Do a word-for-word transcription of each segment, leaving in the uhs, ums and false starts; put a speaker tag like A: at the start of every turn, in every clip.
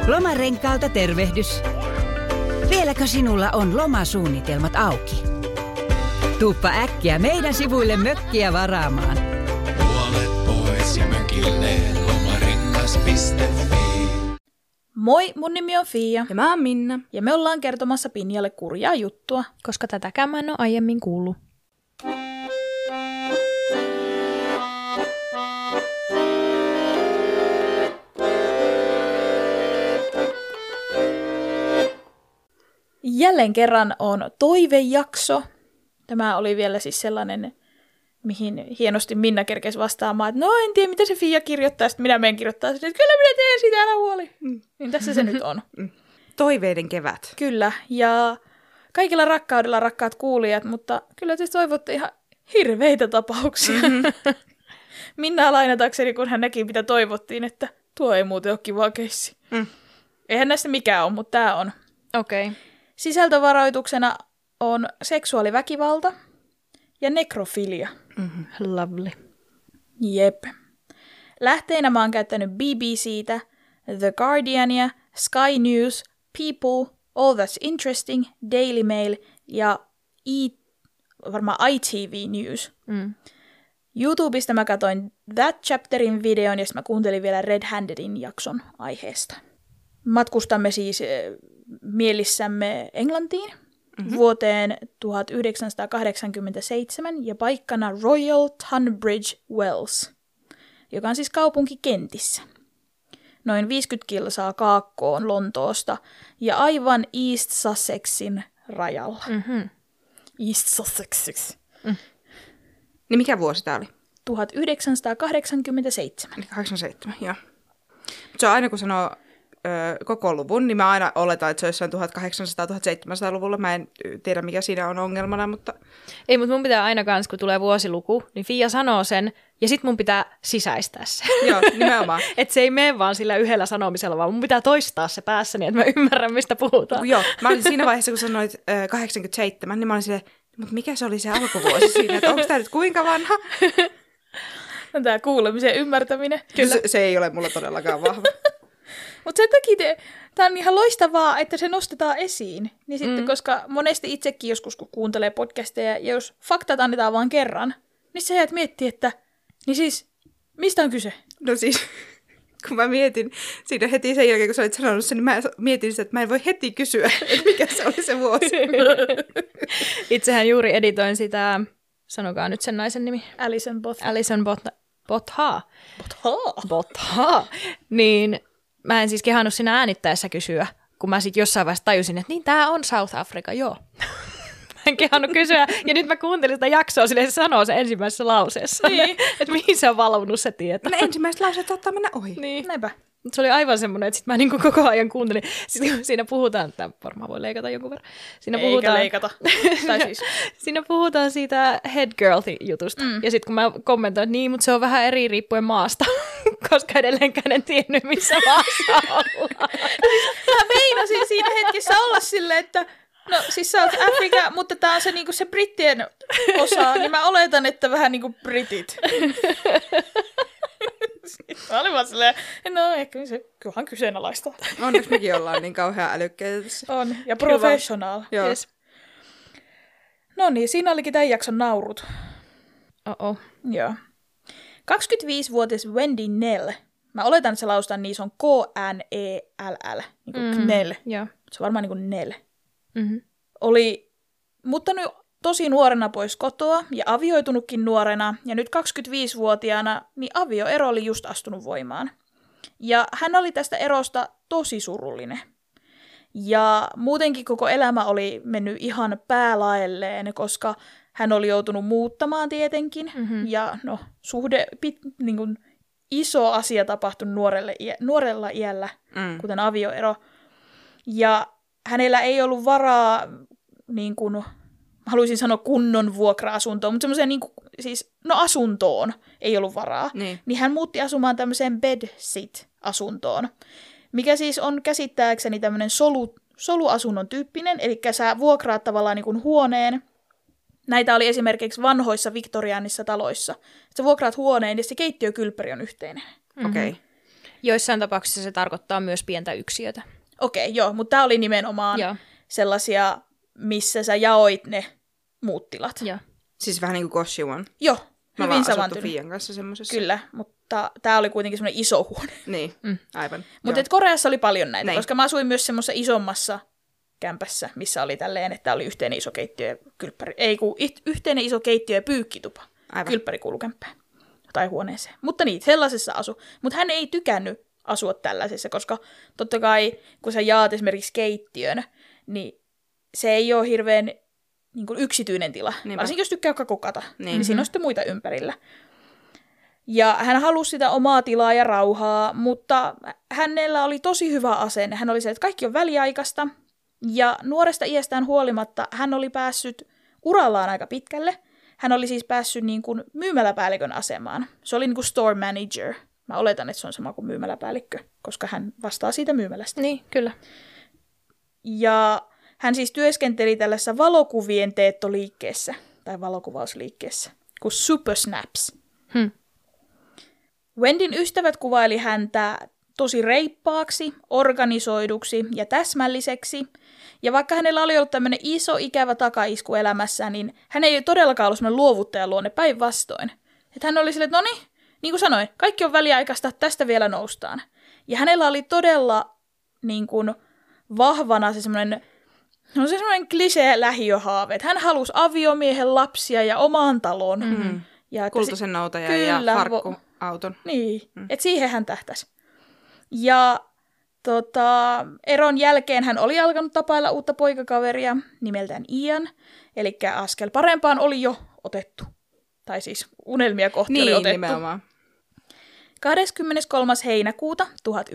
A: Lomarenkaalta tervehdys. Vieläkö sinulla on lomasuunnitelmat auki? Tuuppa äkkiä meidän sivuille mökkiä varaamaan.
B: Puolet pois ja mökille lomarengas piste fi.
C: Moi, mun nimi on Fia.
D: Ja mä oon Minna.
C: Ja me ollaan kertomassa Pinjalle kurjaa juttua.
D: Koska tätäkään mä en ole aiemmin kuullut.
C: Jälleen kerran on toivejakso. Tämä oli vielä siis sellainen, mihin hienosti Minna kerkesi vastaamaan, että no en tiedä mitä se Fia kirjoittaa, sitten minä menen kirjoittaa, että kyllä minä teen sitä, älä huoli. Mm. Niin tässä se nyt on.
D: Toiveiden kevät.
C: Kyllä, ja kaikilla rakkaudella rakkaat kuulijat, mutta kyllä te toivotte ihan hirveitä tapauksia. Mm-hmm. Minna lainatakseni, kun hän näki mitä toivottiin, että tuo ei muuten ole kiva keissi. Mm. Eihän näistä mikään ole, mutta tämä on.
D: Okei. Okay.
C: Sisältövaroituksena on seksuaaliväkivalta ja nekrofilia.
D: Mm-hmm. Lovely.
C: Jep. Lähteinä mä oon käyttänyt B B C:tä, The Guardiania, Sky News, People, All That's Interesting, Daily Mail ja I, varmaan I T V News. Mm. YouTubesta mä katsoin That Chapterin videon ja sitten mä kuuntelin vielä Red Handedin jakson aiheesta. Matkustamme siis mielissämme Englantiin mm-hmm. vuoteen tuhatyhdeksänsataakahdeksankymmentäseitsemän ja paikkana Royal Tunbridge Wells, joka on siis kaupunki Kentissä. Noin viisikymmentä kilsaa kaakkoon Lontoosta ja aivan East Sussexin rajalla. Mm-hmm. East Sussexis. Mm.
D: Niin mikä vuosi tää oli?
C: tuhatyhdeksänsataakahdeksankymmentäseitsemän.
D: kahdeksankymmentäseitsemän, joo. Se on aina kun sanoo koko luvun, niin mä aina oletan, että se on jossain tuhatkahdeksansataa-tuhatseitsemänsataa-luvulla. Mä en tiedä, mikä siinä on ongelmana, mutta...
E: Ei, mutta mun pitää aina kans, kun tulee vuosiluku, niin Fia sanoo sen, ja sit mun pitää sisäistää se.
D: Joo, nimenomaan.
E: Että se ei mene vaan sillä yhdellä sanomisella, vaan mun pitää toistaa se päässäni, että mä ymmärrän, mistä puhutaan.
D: Joo, mä olin siinä vaiheessa, kun sanoit äh, kahdeksankymmentäseitsemän, niin mä olin silleen, mutta mikä se oli se alkuvuosi siinä, että onko tää nyt kuinka vanha?
C: On tää kuulemisen ymmärtäminen.
D: Kyllä. Se, se ei ole mulla todellakaan vahva.
C: Mutta sen takia tämä on ihan loistavaa, että se nostetaan esiin. Niin sitten, mm. koska monesti itsekin joskus, kun kuuntelee podcasteja, ja jos faktat annetaan vain kerran, niin sä jäät miettiä, että niin siis, mistä on kyse?
D: No siis, kun mä mietin siinä heti sen jälkeen, kun sä olit sanonut sen, niin mä mietin sitä, että mä en voi heti kysyä, että mikä se oli se vuosi.
E: Itsehän juuri editoin sitä, sanokaa nyt sen naisen nimi.
C: Alison Botha.
E: Alison Botha. Botha.
C: Botha.
E: Botha. Niin... Mä en siis kehannut siinä äänittäessä kysyä, kun mä sitten jossain vaiheessa tajusin, että niin tää on South Africa, joo. Mä en kehannut kysyä, ja nyt mä kuuntelin sitä jaksoa, silleen se sanoo se ensimmäisessä lauseessa. Niin. Että mihin se on valvonut se tieto.
D: No ensimmäiset lauseet saattaa mennä ohi.
E: Niin.
C: Näinpä.
E: Se oli aivan semmoinen, että sit mä niinku koko ajan kuuntelin. Sitten siinä puhutaan, että varmaan voi leikata jonkun verran. Siinä
C: Eikä
E: puhutaan,
C: leikata. Tai siis.
E: Siinä puhutaan siitä head girl-jutusta. Mm. Ja sitten kun mä kommentoin, että niin, mutta se on vähän eri riippuen maasta. Koska edelleenkään en tiennyt, missä maassa ollaan.
C: Mä meinasin siinä hetkessä olla silleen, että no siis South Africa, mutta tää on se, niinku, se brittien osa, niin mä oletan, että vähän niinku britit. Mä olin vaan silleen, no ehkä se kyllähän kyseenalaista.
D: Onneksi mekin ollaan niin kauhean älykkäitä tässä.
C: On, ja professional.
D: Yes.
C: No niin, siinä olikin tämän jakson naurut.
E: Oh-oh.
C: Joo. kaksikymmentäviisivuotias Wendy Knell. Mä oletan, että se lausutaan niin, se on K N E L L, niin kuin mm-hmm. Knell.
E: Yeah.
C: Se on varmaan niin kuin Nell.
E: Mm-hmm.
C: Oli muuttanut tosi nuorena pois kotoa ja avioitunutkin nuorena. Ja nyt kaksikymmentäviisivuotiaana niin avioero oli just astunut voimaan. Ja hän oli tästä erosta tosi surullinen. Ja muutenkin koko elämä oli mennyt ihan päälaelleen, koska hän oli joutunut muuttamaan tietenkin. Mm-hmm. Ja no, suhde, pit, niin kuin, iso asia tapahtui nuorelle, nuorella iällä, mm. kuten avioero. Ja hänellä ei ollut varaa, niin kuin, haluaisin sanoa kunnon vuokra-asuntoon, mutta semmoiseen niin kuin, siis, no asuntoon ei ollut varaa. Niin. niin hän muutti asumaan tämmöiseen bedsit-asuntoon, mikä siis on käsittääkseni tämmöinen solu, soluasunnon tyyppinen, eli sä vuokraat tavallaan niin kuin huoneen. Näitä oli esimerkiksi vanhoissa viktoriaanissa taloissa. Sä vuokraat huoneen ja se keittiökylppäri on yhteinen.
D: Mm-hmm. Okei. Okay.
E: Joissain tapauksissa se tarkoittaa myös pientä yksiötä.
C: Okei, okay, joo, mutta tämä oli nimenomaan
E: Joo.
C: sellaisia, missä sä jaoit ne muut tilat.
E: Joo.
D: Siis vähän niin kuin Koshiwan.
C: Joo,
D: Me
C: hyvin
D: ollaan asuttu
C: samantyylinen.
D: Fiian kanssa semmoisessa.
C: Kyllä, mutta tämä oli kuitenkin semmoinen iso huone.
D: Niin, mm. aivan.
C: Mutta Koreassa oli paljon näitä,
D: Näin.
C: koska mä asuin myös semmoisessa isommassa kämpässä, missä oli tälleen, että oli yhteinen iso keittiö ja kylppäri. Ei kun yhteinen iso keittiö ja pyykkitupa.
D: Aivan.
C: Kylppäri kuului kämppään tai huoneeseen. Mutta niin, sellaisessa asu. Mutta hän ei tykännyt asua tällaisessa, koska totta kai kun sä jaat esimerkiksi keittiön, niin se ei ole hirveän niin kuin yksityinen tila.
D: Niinpä.
C: Varsinkin jos tykkää kakukata, niin.
D: Niin.
C: niin siinä on sitten muita ympärillä. Ja hän halusi sitä omaa tilaa ja rauhaa, mutta hänellä oli tosi hyvä asenne. Hän oli se, että kaikki on väliaikaista. Ja nuoresta iästään huolimatta hän oli päässyt urallaan aika pitkälle. Hän oli siis päässyt niin kuin myymäläpäällikön asemaan. Se oli niin kuin store manager. Mä oletan, että se on sama kuin myymäläpäällikkö, koska hän vastaa siitä myymälästä.
E: Niin, kyllä.
C: Ja hän siis työskenteli tällaisessa valokuvien teettoliikkeessä, tai valokuvausliikkeessä, kuin Super Snaps.
E: Hmm.
C: Wendyn ystävät kuvaili häntä tosi reippaaksi, organisoiduksi ja täsmälliseksi. Ja vaikka hänellä oli ollut tämmöinen iso ikävä takaisku elämässä, niin hän ei todellakaan ollut semmoinen luovuttajan luonne, päinvastoin. Että hän oli silleen, että no niin, niin kuin sanoin, kaikki on väliaikaista, tästä vielä noustaan. Ja hänellä oli todella niin kuin, vahvana se semmoinen, no se semmoinen klisee lähiöhaave, että hän halusi aviomiehen lapsia ja omaan talon.
D: Mm-hmm.
C: Ja
D: Kultaisen noutajan ja
C: Kyllä,
D: farkkuauton.
C: Niin, mm. että siihen hän tähtäsi. Ja tota, eron jälkeen hän oli alkanut tapailla uutta poikakaveria nimeltään Ian, eli askel parempaan oli jo otettu. Tai siis unelmia kohti
D: niin,
C: oli otettu.
D: Nimenomaan.
C: kahdeskymmeneskolmas heinäkuuta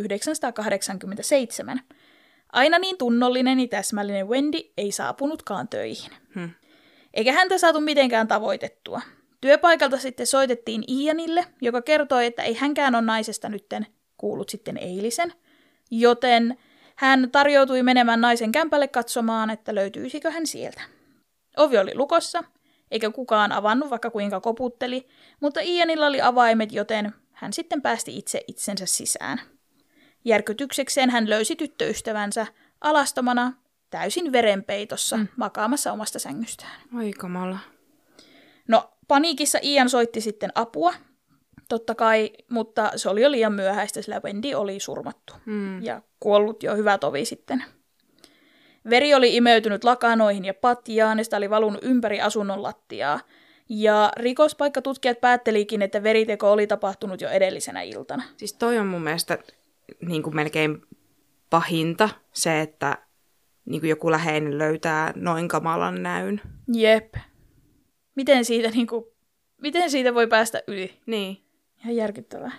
C: tuhatyhdeksänsataakahdeksankymmentäseitsemän. Aina niin tunnollinen ja täsmällinen Wendy ei saapunutkaan töihin. Hmm. Eikä häntä saatu mitenkään tavoitettua. Työpaikalta sitten soitettiin Ianille, joka kertoi, että ei hänkään ole naisesta nytten kuullut sitten eilisen, joten hän tarjoutui menemään naisen kämpälle katsomaan, että löytyisikö hän sieltä. Ovi oli lukossa, eikä kukaan avannut, vaikka kuinka koputteli, mutta Ianilla oli avaimet, joten hän sitten päästi itse itsensä sisään. Järkytyksekseen hän löysi tyttöystävänsä alastomana, täysin verenpeitossa, mm. makaamassa omasta sängystään.
D: Oi kamala.
C: No, paniikissa Ian soitti sitten apua, totta kai, mutta se oli jo liian myöhäistä, sillä Wendy oli surmattu mm. ja kuollut jo hyvä tovi sitten. Veri oli imeytynyt lakanoihin ja patjaan, ja sitä oli valunut ympäri asunnon lattiaa. Ja rikospaikkatutkijat päättelikin, että veriteko oli tapahtunut jo edellisenä iltana.
D: Siis toi on mun mielestä niin kuin melkein pahinta, se, että niin kuin joku läheinen löytää noin kamalan näyn.
C: Jep. Miten siitä, niin kuin, miten siitä voi päästä yli?
D: Niin.
C: Ihan järkyttävää.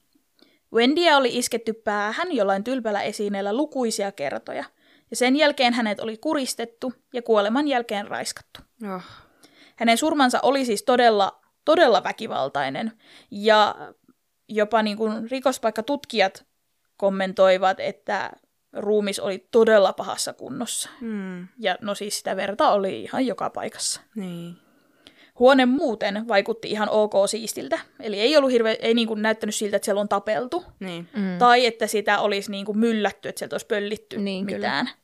C: Wendyä oli isketty päähän jollain tylpällä esineellä lukuisia kertoja. Ja sen jälkeen hänet oli kuristettu ja kuoleman jälkeen raiskattu.
D: Oh.
C: Hänen surmansa oli siis todella, todella väkivaltainen. Ja jopa niin kuin rikospaikkatutkijat kommentoivat, että ruumis oli todella pahassa kunnossa.
D: Mm.
C: Ja no siis sitä verta oli ihan joka paikassa.
D: Niin.
C: Huone muuten vaikutti ihan ok siistiltä. Eli ei ollut hirve, ei niin kuin näyttänyt siltä, että siellä on tapeltu.
D: Niin.
C: Mm. Tai että sitä olisi niin kuin myllätty, että sieltä olisi pöllitty
E: niin,
C: mitään.
E: Kyllä.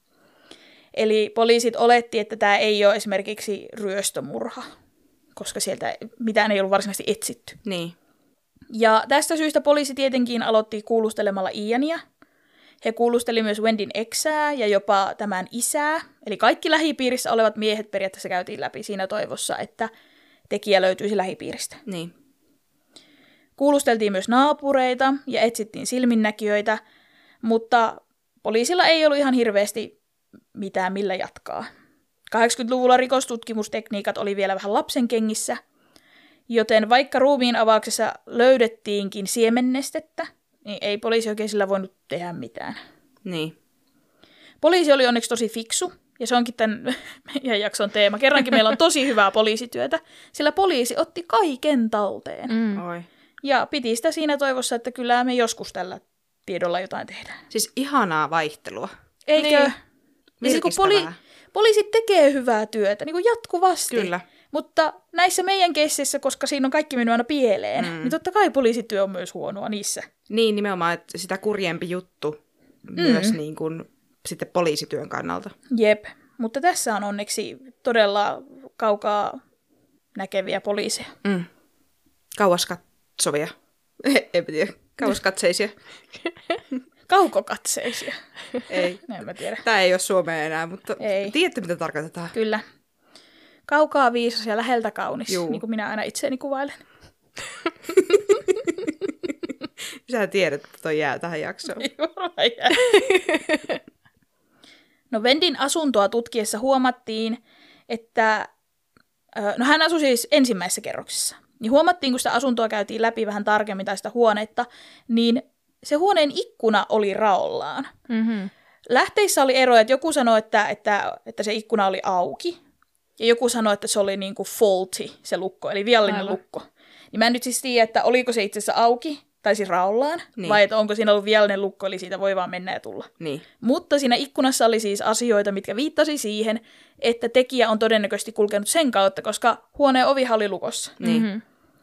C: Eli poliisit oletti, että tämä ei ole esimerkiksi ryöstömurha, koska sieltä mitään ei ollut varsinaisesti etsitty.
D: Niin.
C: Ja tästä syystä poliisi tietenkin aloitti kuulustelemalla Iania. He kuulusteli myös Wendyn eksää ja jopa tämän isää. Eli kaikki lähipiirissä olevat miehet periaatteessa käytiin läpi siinä toivossa, että tekijä löytyisi lähipiiristä.
D: Niin.
C: Kuulusteltiin myös naapureita ja etsittiin silminnäkijöitä, mutta poliisilla ei ollut ihan hirveästi mitään millä jatkaa. kahdeksankymmentäluvulla rikostutkimustekniikat oli vielä vähän lapsen kengissä, joten vaikka ruumiin avauksessa löydettiinkin siemennestettä, niin ei poliisi oikein sillä voinut tehdä mitään.
D: Niin.
C: Poliisi oli onneksi tosi fiksu, ja se onkin tämän meidän jakson teema. Kerrankin meillä on tosi hyvää poliisityötä, sillä poliisi otti kaiken talteen.
E: Mm.
D: Oi.
C: Ja piti sitä siinä toivossa, että kyllä me joskus tällä tiedolla jotain tehdään.
D: Siis ihanaa vaihtelua.
C: Eikö?
E: Niin.
C: Ja siis kun poli- poliisit tekee hyvää työtä niin kuin jatkuvasti.
D: Kyllä.
C: Mutta näissä meidän keississä, koska siinä on kaikki mennyt aina pieleen, mm. niin totta kai poliisityö on myös huonoa niissä.
D: Niin, nimenomaan, että sitä kurjempi juttu mm. myös niin kuin, sitten poliisityön kannalta.
C: Jep, mutta tässä on onneksi todella kaukaa näkeviä poliiseja.
D: Mm. Kauas katsovia. En tiedä, kauas katseisia.
C: Kaukokatseisia.
D: Ei.
C: No, en mä tiedä.
D: Tämä ei ole Suomea enää, mutta
C: ei.
D: Tiedätte, mitä tarkoitetaan.
C: Kyllä. Kaukaa viisas ja läheltä kaunis,
D: Juu.
C: niin kuin minä aina itseäni kuvailen.
D: Sä tiedät, että toi jää tähän jaksoon.
C: No Wendin asuntoa tutkiessa huomattiin, että no hän asui siis ensimmäisessä kerroksessa. Niin huomattiin, kun sitä asuntoa käytiin läpi vähän tarkemmin tai sitä huonetta, niin se huoneen ikkuna oli raollaan.
E: Mm-hmm. Lähteissä
C: oli eroja, että joku sanoi, että, että, että se ikkuna oli auki, ja joku sanoi, että se oli niinku faulty, se lukko, eli viallinen Aivan. lukko. Niin mä en nyt siis tiedä, että oliko se itse asiassa auki, tai siis raollaan, niin. vai että onko siinä ollut viallinen lukko, eli siitä voi vaan mennä ja tulla.
D: Niin.
C: Mutta siinä ikkunassa oli siis asioita, mitkä viittasi siihen, että tekijä on todennäköisesti kulkenut sen kautta, koska huoneen ovihan oli lukossa.
D: Niin. Mm-hmm.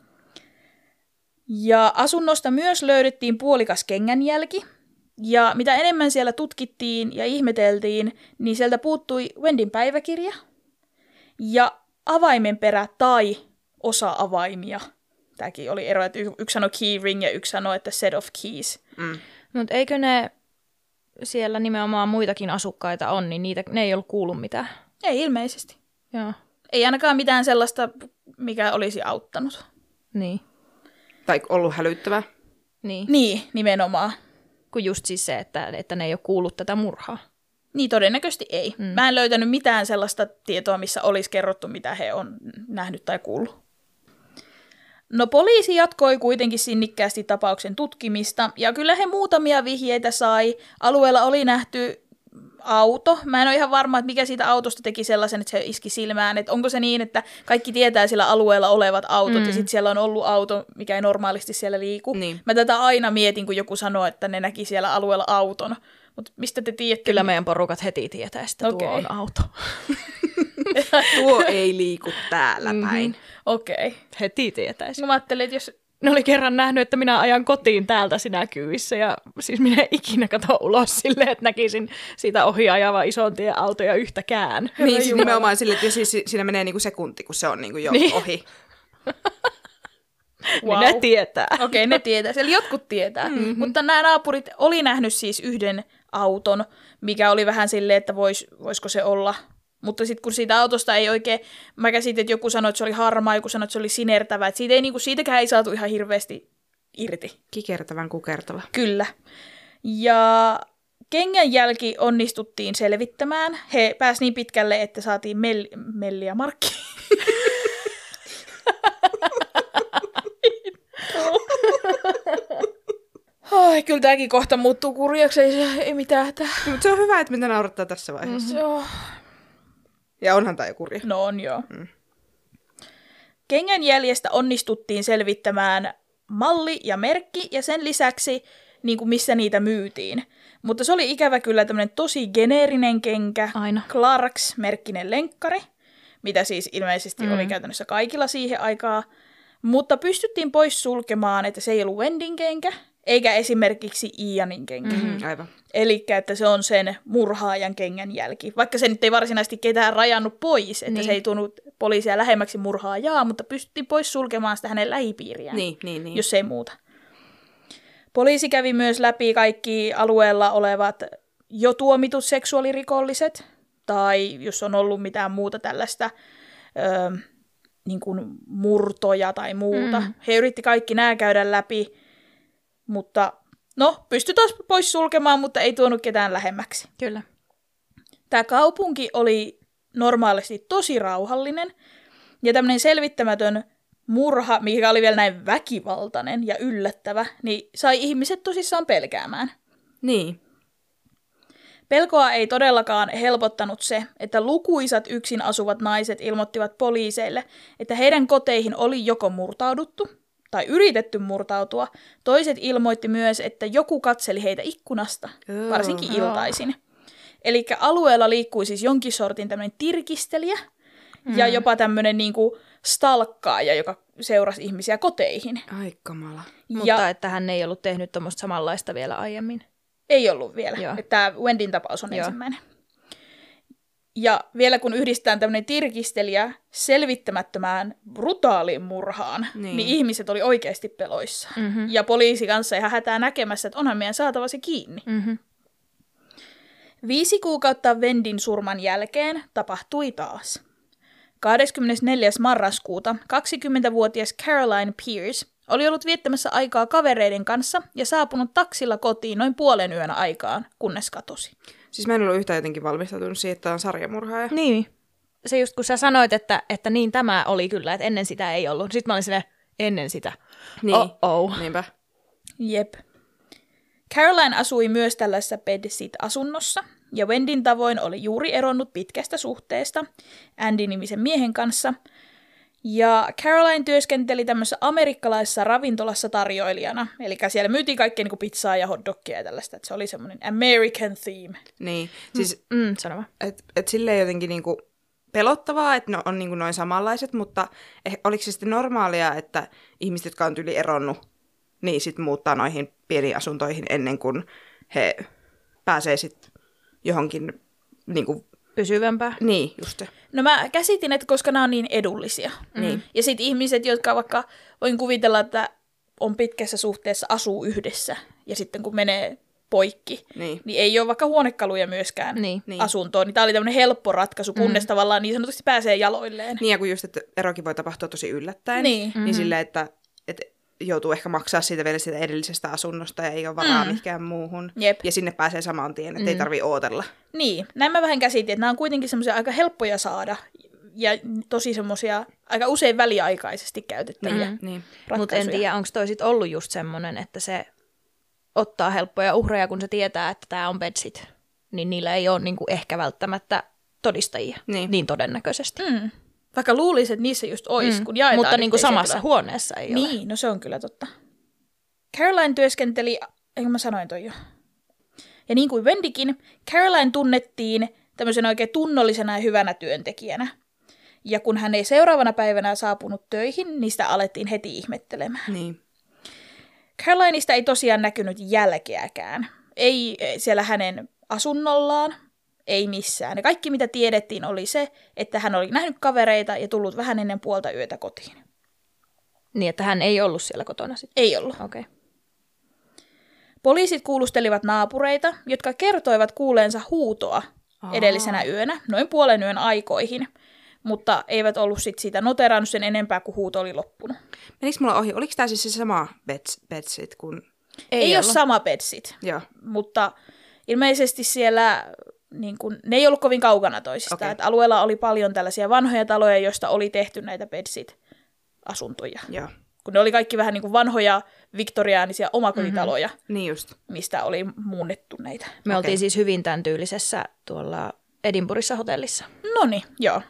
C: Ja asunnosta myös löydettiin puolikas kengänjälki, ja mitä enemmän siellä tutkittiin ja ihmeteltiin, niin sieltä puuttui Wendin päiväkirja ja avaimenperä tai osa avaimia. Tämäkin oli ero, että yksi sanoi key ring ja yksi sanoi, että set of keys.
E: Mm. Mutta eikö ne siellä nimenomaan muitakin asukkaita on, niin niitä, ne ei ollut kuullut mitään?
C: Ei ilmeisesti.
E: Joo.
C: Ei ainakaan mitään sellaista, mikä olisi auttanut.
E: Niin.
D: Tai ollut hälyttävää.
E: Niin.
C: Niin, nimenomaan.
E: Kun just siis se, että, että ne ei ole kuullut tätä murhaa.
C: Niin, todennäköisesti ei. Mm. Mä en löytänyt mitään sellaista tietoa, missä olisi kerrottu, mitä he on nähnyt tai kuullut. No poliisi jatkoi kuitenkin sinnikkäästi tapauksen tutkimista, ja kyllä he muutamia vihjeitä sai. Alueella oli nähty auto. Mä en ole ihan varma, että mikä siitä autosta teki sellaisen, että se iski silmään. Että onko se niin, että kaikki tietää sillä alueella olevat autot, mm. ja sitten siellä on ollut auto, mikä ei normaalisti siellä liiku.
D: Niin.
C: Mä tätä aina mietin, kun joku sanoo, että ne näki siellä alueella auton. Mutta mistä te tiedätte?
E: Kyllä meidän porukat heti tietää, että okay. tuo on auto.
D: Tuo ei liiku täällä päin.
C: Mm-hmm. Okei. Okay.
E: Heti tietäisi.
C: No mä ajattelin, että jos...
E: Ne oli kerran nähnyt, että minä ajan kotiin täältä sinä kyyvissä, ja siis minä en ikinä kato ulos silleen, että näkisin siitä ohi ajava ison tien autoja yhtäkään.
D: Niin, siis nimenomaan silleen, että siis siinä menee niinku sekunti, kun se on niinku jo niin. ohi.
C: Wow.
E: Niin ne tietää.
C: Okei, okay, ne tietää. Eli jotkut tietää. Mm-hmm. Mutta nämä naapurit oli nähnyt siis yhden auton, mikä oli vähän silleen, että vois, voisiko se olla. Mutta sitten kun siitä autosta ei oikein, mä käsitin, että joku sanoi, että se oli harmaa, joku sanoi, että se oli sinertävä. Että siitä ei, niin kuin, siitäkään ei saatu ihan hirveästi irti.
D: Kikertävän kukertava.
C: Kyllä. Ja kengänjälki onnistuttiin selvittämään. He pääsivät niin pitkälle, että saatiin mel- Melli ja Markki. Ai, kyllä tämäkin kohta muuttuu kurjaksi, ei, ei mitään hätää.
D: Mutta se on hyvä, että mitä naurattaa tässä vaiheessa.
C: Mm, joo.
D: Ja onhan tämä jo kurja.
C: No on joo. Mm. Kengänjäljestä onnistuttiin selvittämään malli ja merkki, ja sen lisäksi, niin kuin missä niitä myytiin. Mutta se oli ikävä kyllä tämmöinen tosi geneerinen kenkä,
E: Aina.
C: Clarks-merkkinen lenkkari, mitä siis ilmeisesti mm. oli käytännössä kaikilla siihen aikaan. Mutta pystyttiin pois sulkemaan, että se ei ollut Wendin kenkä, eikä esimerkiksi Ianin kenkä.
D: Mm-hmm, aivan.
C: Elikkä, että se on sen murhaajan kengänjälki. Vaikka se nyt ei varsinaisesti ketään rajannut pois, että niin. se ei tuonut poliisia lähemmäksi murhaajaa, mutta pystyttiin pois sulkemaan sitä hänen lähipiiriään,
D: niin, niin, niin.
C: jos ei muuta. Poliisi kävi myös läpi kaikki alueella olevat jo tuomitut seksuaalirikolliset, tai jos on ollut mitään muuta tällaista öö, niin kuin murtoja tai muuta. Mm. He yritti kaikki nämä käydä läpi, mutta no, pystyi taas pois sulkemaan, mutta ei tuonut ketään lähemmäksi.
E: Kyllä.
C: Tämä kaupunki oli normaalisti tosi rauhallinen, ja tämmöinen selvittämätön murha, mikä oli vielä näin väkivaltainen ja yllättävä, niin sai ihmiset tosissaan pelkäämään.
D: Niin.
C: Pelkoa ei todellakaan helpottanut se, että lukuisat yksin asuvat naiset ilmoittivat poliiseille, että heidän koteihin oli joko murtauduttu tai yritetty murtautua. Toiset ilmoitti myös, että joku katseli heitä ikkunasta, varsinkin iltaisin. Eli alueella liikkui siis jonkin sortin tämmöinen tirkistelijä, mm. ja jopa tämmöinen niinku stalkkaaja, joka seurasi ihmisiä koteihin.
D: Ai kamala.
C: Ja
E: Mutta että hän ei ollut tehnyt tuommoista samanlaista vielä aiemmin.
C: ei ollut vielä.
E: Joo.
C: Tämä Wendyn tapaus on
E: Joo.
C: ensimmäinen. Ja vielä kun yhdistetään tämmöinen tirkistelijä selvittämättömään brutaaliin murhaan, niin,
D: Niin.
C: niin ihmiset oli oikeasti peloissaan.
E: Mm-hmm.
C: Ja poliisi kanssa ihan hätää näkemässä, että onhan meidän saatava se kiinni.
E: Mm-hmm.
C: Viisi kuukautta Wendyn surman jälkeen tapahtui taas. kahdeskymmenesneljäs marraskuuta kaksikymmentävuotias Caroline Pierce oli ollut viettämässä aikaa kavereiden kanssa ja saapunut taksilla kotiin noin puolen yön aikaan, kunnes katosi.
D: Siis mä en ollut yhtään jotenkin valmistautunut siihen, että tämä on sarjamurhaaja.
E: Niin. Se just kun sä sanoit, että, että niin tämä oli kyllä, että ennen sitä ei ollut. Sitten mä olin silleen, ennen sitä.
D: Niin.
E: Oh-oh.
D: Niinpä.
C: Jep. Caroline asui myös tällaisessa bedsit-asunnossa, ja Wendyn tavoin oli juuri eronnut pitkästä suhteesta Andy-nimisen miehen kanssa. Ja Caroline työskenteli tämmöisessä amerikkalaisessa ravintolassa tarjoilijana, eli siellä myytiin kaikkea niin kuin pizzaa ja hotdogia ja tällaista, että se oli semmoinen American theme.
D: Niin. Siis,
E: Mm, sano vaan.
D: että et silleen jotenkin niinku pelottavaa, että ne on niinku noin samanlaiset, mutta eh, oliko se sitten normaalia, että ihmiset, jotka on yli eronnut, niin sitten muuttaa noihin pieniin asuntoihin ennen kuin he pääsee sitten johonkin, niinku,
E: Pysyvämpää.
D: niin just se.
C: No mä käsitin, että koska nämä on niin edullisia.
D: Niin.
C: Ja sitten ihmiset, jotka vaikka, voin kuvitella, että on pitkässä suhteessa, asuu yhdessä, ja sitten kun menee poikki,
D: Niin.
C: niin ei ole vaikka huonekaluja myöskään
E: Niin.
D: Niin.
C: asuntoon. Niin tämä oli tämmöinen helppo ratkaisu, kunnes mm. tavallaan niin sanotusti pääsee jaloilleen.
D: Niin, ja kun just, että erokin voi tapahtua tosi yllättäen,
C: Niin.
D: niin
E: Mm-hmm.
D: silleen, että, että joutuu ehkä maksaa siitä vielä siitä edellisestä asunnosta ja ei ole varaa mm. mihinkään muuhun.
C: Jep.
D: Ja sinne pääsee saman tien, että mm. ei tarvitse ootella.
C: Niin, näin mä vähän käsitin, että nämä on kuitenkin semmoisia aika helppoja saada ja tosi semmoisia aika usein väliaikaisesti käytettäviä
E: Mm.
D: Niin.
C: ratkaisuja.
E: Mutta en tiedä, onko toi sit ollut just semmoinen, että se ottaa helppoja uhreja, kun se tietää, että tämä on bedsit. Niin niillä ei ole niinku ehkä välttämättä todistajia.
D: Niin.
E: Niin todennäköisesti.
C: Mm. Vaikka luulisin, että niissä just olisi,
E: Mm.
C: kun jaetaan
E: Mutta niinku
C: yhteisiä
E: samassa
C: tiloja.
E: huoneessa ei ole.
C: Niin, no se on kyllä totta. Caroline työskenteli, eikö mä sanoin toi jo? Ja niin kuin Wendykin, Caroline tunnettiin tämmöisen oikein tunnollisena ja hyvänä työntekijänä. Ja kun hän ei seuraavana päivänä saapunut töihin, niin sitä alettiin heti ihmettelemään.
D: Niin.
C: Carolineista ei tosiaan näkynyt jälkeäkään. Ei siellä hänen asunnollaan, ei missään. Ja kaikki mitä tiedettiin oli se, että hän oli nähnyt kavereita ja tullut vähän ennen puolta yötä kotiin.
E: Niin, että hän ei ollut siellä kotona sitten.
C: Ei ollut.
E: Okei. Okay.
C: Poliisit kuulustelivat naapureita, jotka kertoivat kuuleensa huutoa
D: Aa.
C: edellisenä yönä, noin puolen yön aikoihin, mutta eivät ollut sit siitä noterannut sen enempää, kuin huuto oli loppunut.
D: Menikö mulla ohi? Oliko tämä siis se sama beds, bedsit kuin...
C: Ei, ei ole sama bedsit,
D: Joo.
C: mutta ilmeisesti siellä niin kun, ne ei ollut kovin kaukana toisistaan.
D: Okei.
C: Okay. Alueella oli paljon tällaisia vanhoja taloja, joista oli tehty näitä bedsit-asuntoja.
D: Joo.
C: Kun ne oli kaikki vähän niin kuin vanhoja viktoriaanisia omakotitaloja, mm-hmm.
D: Niin just.
C: mistä oli muunnettu näitä.
E: Me
D: Okei.
E: oltiin siis hyvin tämän tyylisessä tuolla Edinburghissa hotellissa.
C: Noniin, joo.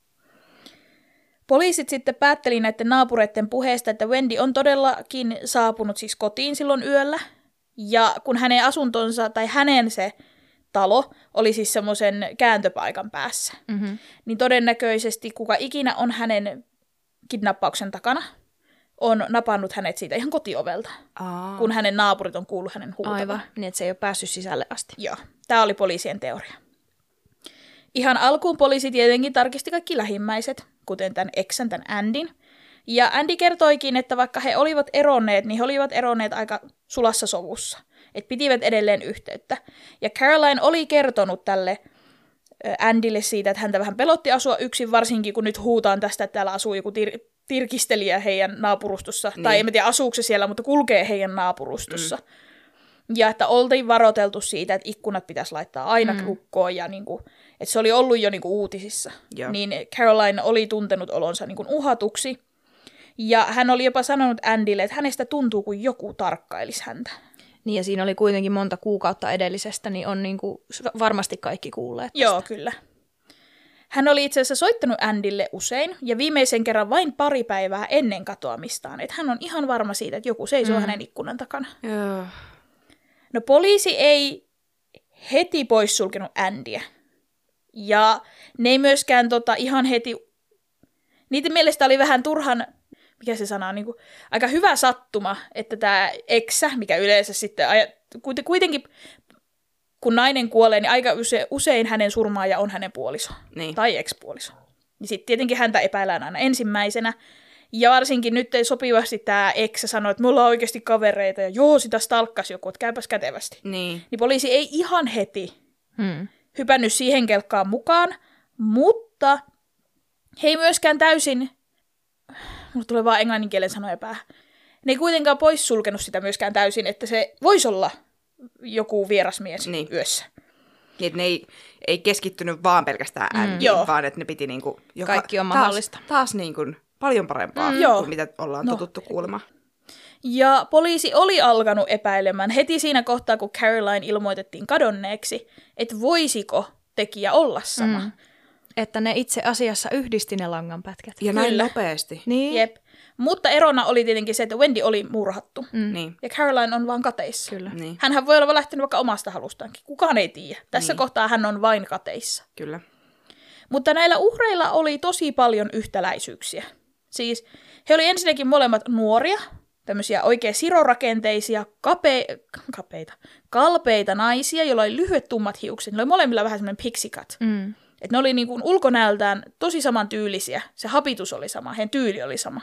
C: Poliisit sitten päätteli näiden naapureiden puheesta, että Wendy on todellakin saapunut siis kotiin silloin yöllä. Ja kun hänen asuntonsa, tai hänen se talo, oli siis semmoisen kääntöpaikan päässä,
E: Mm-hmm.
C: niin todennäköisesti kuka ikinä on hänen kidnappauksen takana, on napannut hänet siitä ihan kotiovelta,
D: Aa.
C: kun hänen naapurit on kuullut hänen huutavan.
E: Aivan, niin että se ei ole päässyt sisälle asti.
C: Joo, tämä oli poliisien teoria. Ihan alkuun poliisi tietenkin tarkisti kaikki lähimmäiset, kuten tämän eksän, tämän Andyn. Ja Andy kertoikin, että vaikka he olivat eronneet, niin he olivat eronneet aika sulassa sovussa. Että pitivät edelleen yhteyttä. Ja Caroline oli kertonut tälle ö, Andylle siitä, että häntä vähän pelotti asua yksin, varsinkin kun nyt huutaan tästä, että täällä asuu joku tir- tirkistelijä heidän naapurustossa. Niin. Tai en tiedä asuuko se siellä, mutta kulkee heidän naapurustossa. Mm. Ja että oltiin varoiteltu siitä, että ikkunat pitäisi laittaa aina mm. lukkoon ja niin kuin, että se oli ollut jo niin kuin uutisissa.
D: Joo.
C: Niin Caroline oli tuntenut olonsa niin kuin uhatuksi. Ja hän oli jopa sanonut Andylle, että hänestä tuntuu, kuin joku tarkkailisi häntä.
E: Niin ja siinä oli kuitenkin monta kuukautta edellisestä, niin on niinku varmasti kaikki kuulleet tästä.
C: Joo, kyllä. Hän oli itse asiassa soittanut Andylle usein, ja viimeisen kerran vain pari päivää ennen katoamistaan. Että hän on ihan varma siitä, että joku seisoo mm. hänen ikkunan takana.
D: Joo.
C: No poliisi ei heti poissulkenut Andyä. Ja ne ei myöskään tota, ihan heti niiden mielestä oli vähän turhan, mikä se sana on, niin kuin, aika hyvä sattuma, että tämä eksä, mikä yleensä sitten, kuitenkin kun nainen kuolee, niin aika usein hänen surmaaja on hänen puoliso niin. tai ekspuoliso. Niin sitten tietenkin häntä epäillään aina ensimmäisenä. Ja varsinkin nyt ei sopivasti tämä eksä sanoi, että me ollaan oikeasti kavereita ja joo, sitä stalkkasi joku, että käypäs kätevästi. Niin. Niin poliisi ei ihan heti hmm. hypännyt siihen kelkkaan mukaan, mutta he ei myöskään täysin, mulle tulee vaan englanninkielen sanoja päähän, ne ei kuitenkaan poissulkenut sitä myöskään täysin, että se voisi olla joku vierasmies niin. yössä.
D: Niin, ne ei, ei keskittynyt vaan pelkästään ääniin, mm. vaan että ne piti niinku... Joka,
E: kaikki on mahdollista.
D: Taas, taas niinku paljon parempaa mm. kuin mitä ollaan no. totuttu kuulemaan.
C: Ja poliisi oli alkanut epäilemään heti siinä kohtaa, kun Caroline ilmoitettiin kadonneeksi, että voisiko tekijä olla sama. Mm.
E: Että ne itse asiassa yhdisti ne langanpätkät.
D: Ja näin Kyllä. nopeasti.
E: Niin.
C: Jep. Mutta erona oli tietenkin se, että Wendy oli murhattu.
E: Mm. Niin.
C: Ja Caroline on vaan kateissa.
E: Kyllä.
C: Niin. Hänhän voi olla lähtenyt vaikka omasta halustaankin. Kukaan ei tiedä. Tässä niin. kohtaa hän on vain kateissa.
D: Kyllä.
C: Mutta näillä uhreilla oli tosi paljon yhtäläisyyksiä. Siis he oli ensinnäkin molemmat nuoria, tämmöisiä oikein sirorakenteisia, kape- kapeita, kalpeita naisia, joilla oli lyhyet tummat hiukset. Ne oli molemmilla vähän semmoinen pixie cut. Mm. Että ne oli niin kuin ulkonäöltään tosi samantyylisiä. Se hapitus oli sama, heidän tyyli oli sama.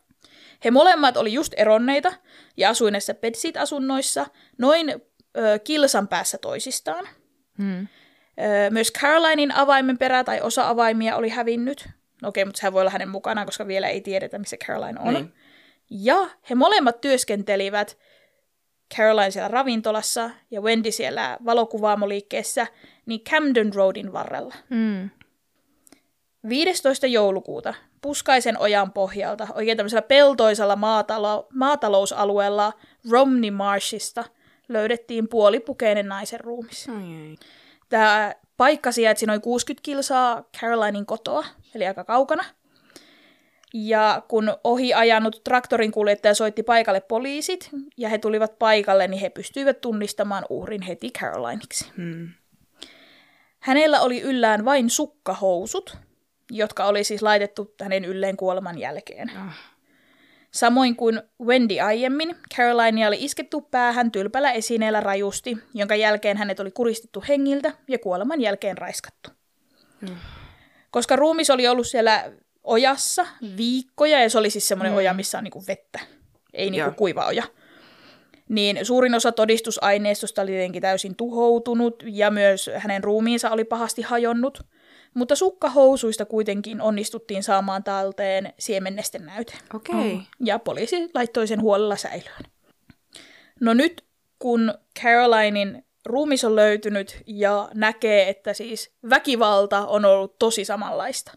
C: He molemmat oli just eronneita ja asuivat näissä bedsit-asunnoissa noin ö, kilsan päässä toisistaan. Hmm. Ö, myös Carolinin avaimen perä tai osa avaimia oli hävinnyt. No okei, mutta sehän voi olla hänen mukanaan, koska vielä ei tiedetä, missä Caroline on. Niin. Ja he molemmat työskentelivät Caroline siellä ravintolassa ja Wendy siellä valokuvaamoliikkeessä niin Camden Roadin varrella. Hmm. viidestoista joulukuuta Puskaisen ojan pohjalta, oikein tämmöisellä peltoisella maatalo- maatalousalueella Romney Marshista löydettiin puolipukeinen naisen ruumis. Mm. Tämä paikka sijaitsi noin kuusikymmentä kilsaa Carolinin kotoa, eli aika kaukana. Ja kun ohi ajanut traktorin kuljettaja soitti paikalle poliisit, ja he tulivat paikalle, niin he pystyivät tunnistamaan uhrin heti Caroliniksi. Mm. Hänellä oli yllään vain sukkahousut, jotka oli siis laitettu hänen ylleen kuoleman jälkeen. Oh. Samoin kuin Wendy aiemmin, Carolinea oli isketty päähän tylpällä esineellä rajusti, jonka jälkeen hänet oli kuristettu hengiltä ja kuoleman jälkeen raiskattu. Mm. Koska ruumis oli ollut siellä ojassa viikkoja, ja se oli siis semmoinen mm. oja, missä on niinku vettä, ei niinku kuiva oja, niin suurin osa todistusaineistosta oli tietenkin täysin tuhoutunut, ja myös hänen ruumiinsa oli pahasti hajonnut. Mutta sukkahousuista kuitenkin onnistuttiin saamaan talteen siemennesten näyte.
D: Okei. Okay.
C: Ja poliisi laittoi sen huolella säilöön. No nyt, kun Carolinin ruumis on löytynyt ja näkee, että siis väkivalta on ollut tosi samanlaista,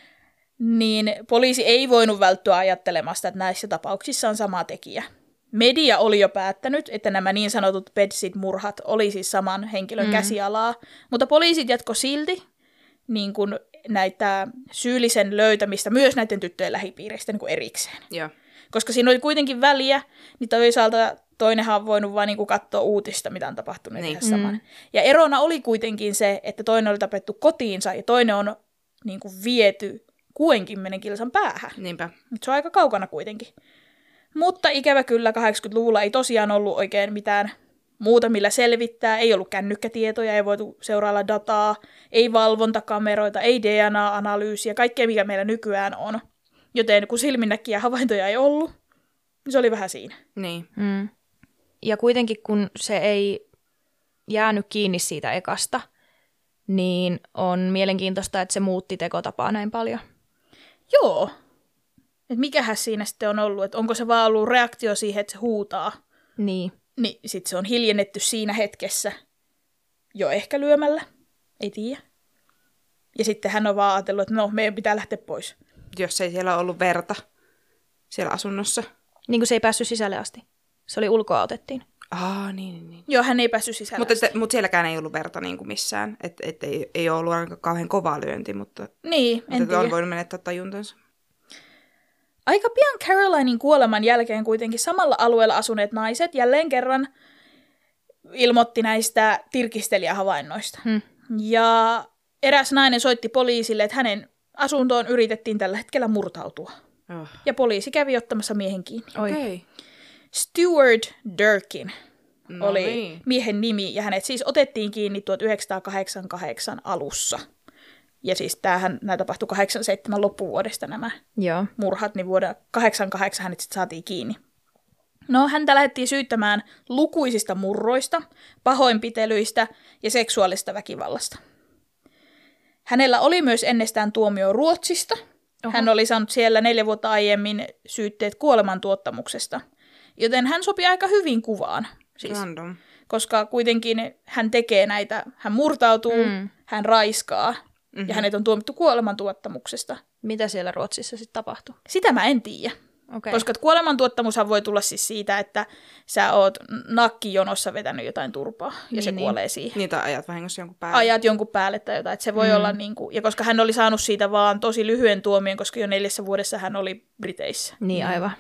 C: niin poliisi ei voinut välttyä ajattelemasta, että näissä tapauksissa on sama tekijä. Media oli jo päättänyt, että nämä niin sanotut bedsit-murhat oli siis saman henkilön mm. käsialaa, mutta poliisit jatko silti niin kuin näitä syyllisen löytämistä myös näiden tyttöjen lähipiiristä niin kuin erikseen.
D: Yeah.
C: Koska siinä oli kuitenkin väliä, niin toisaalta toinenhan on voinut vaan niin kuin katsoa uutista, mitä on tapahtunut. Niin. Mm. Ja erona oli kuitenkin se, että toinen oli tapettu kotiinsa ja toinen on niin kuin viety kuudenkymmenen kilsan päähän.
D: Niinpä.
C: Se on aika kaukana kuitenkin. Mutta ikävä kyllä kahdeksankymmentäluvulla ei tosiaan ollut oikein mitään muuta, millä selvittää. Ei ollut kännykkätietoja, ei voitu seurailla dataa, ei valvontakameroita, ei D N A-analyysiä, kaikkea mikä meillä nykyään on. Joten kun silminnäkkiä havaintoja ei ollut, niin se oli vähän siinä.
E: Niin. Mm. Ja kuitenkin kun se ei jäänyt kiinni siitä ekasta, niin on mielenkiintoista, että se muutti tekotapaa näin paljon.
C: Joo. Et mikähän siinä sitten on ollut, että onko se vaan ollut reaktio siihen, että se huutaa.
E: Niin.
C: Niin sitten se on hiljennetty siinä hetkessä jo ehkä lyömällä, ei tiedä. Ja sitten hän on vaan ajatellut, että no, meidän pitää lähteä pois.
D: Jos ei siellä ollut verta siellä asunnossa.
E: Niin kuin se ei päässyt sisälle asti. Se oli ulkoa otettiin.
D: Aa, niin, niin.
C: Joo, hän ei päässyt sisälle
D: mutta, asti. Mutta sielläkään ei ollut verta niin kuin missään. Että et ei, ei ole ollut ainakaan kauhean kova lyönti, mutta,
C: niin, en
D: mutta on voinut menettää tajuntansa.
C: Aika pian Carolinin kuoleman jälkeen kuitenkin samalla alueella asuneet naiset jälleen kerran ilmoitti näistä tirkistelijähavainnoista. Hmm. Ja eräs nainen soitti poliisille, että hänen asuntoon yritettiin tällä hetkellä murtautua.
D: Oh.
C: Ja poliisi kävi ottamassa miehen kiinni.
E: Oi.
D: Okei.
C: Stuart Durkin
D: No
C: oli
D: niin.
C: miehen nimi, ja hänet siis otettiin kiinni tuhatyhdeksänsataakahdeksankymmentäkahdeksan alussa. Ja siis tämähän, nämä tapahtui kahdeksankymmentäseitsemän loppuvuodesta nämä
E: Joo.
C: murhat, niin vuonna kahdeksankymmentäkahdeksan hänet sitten saatiin kiinni. No, häntä lähdettiin syyttämään lukuisista murroista, pahoinpitelyistä ja seksuaalista väkivallasta. Hänellä oli myös ennestään tuomio Ruotsista.
E: Oho.
C: Hän oli saanut siellä neljä vuotta aiemmin syytteet kuolemantuottamuksesta, joten hän sopi aika hyvin kuvaan. Siis,
D: Random.
C: koska kuitenkin hän tekee näitä, hän murtautuu,
E: Mm.
C: hän raiskaa
D: Mm-hmm.
C: ja hänet on tuomittu kuolemantuottamuksesta.
E: Mitä siellä Ruotsissa sitten tapahtui?
C: Sitä mä en tiedä.
E: Okay.
C: Koska kuolemantuottamushan voi tulla siis siitä, että sä oot nakkijonossa vetänyt jotain turpaa ja
E: Niin,
C: se
E: niin.
C: kuolee siihen.
D: Niitä ajat vahingossa jonkun päälle.
C: Ajat jonkun päälle tai jotain. Että se voi
E: Mm.
C: olla niin kuin, ja koska hän oli saanut siitä vaan tosi lyhyen tuomion, koska jo neljässä vuodessa hän oli Briteissä.
E: Niin, aivan.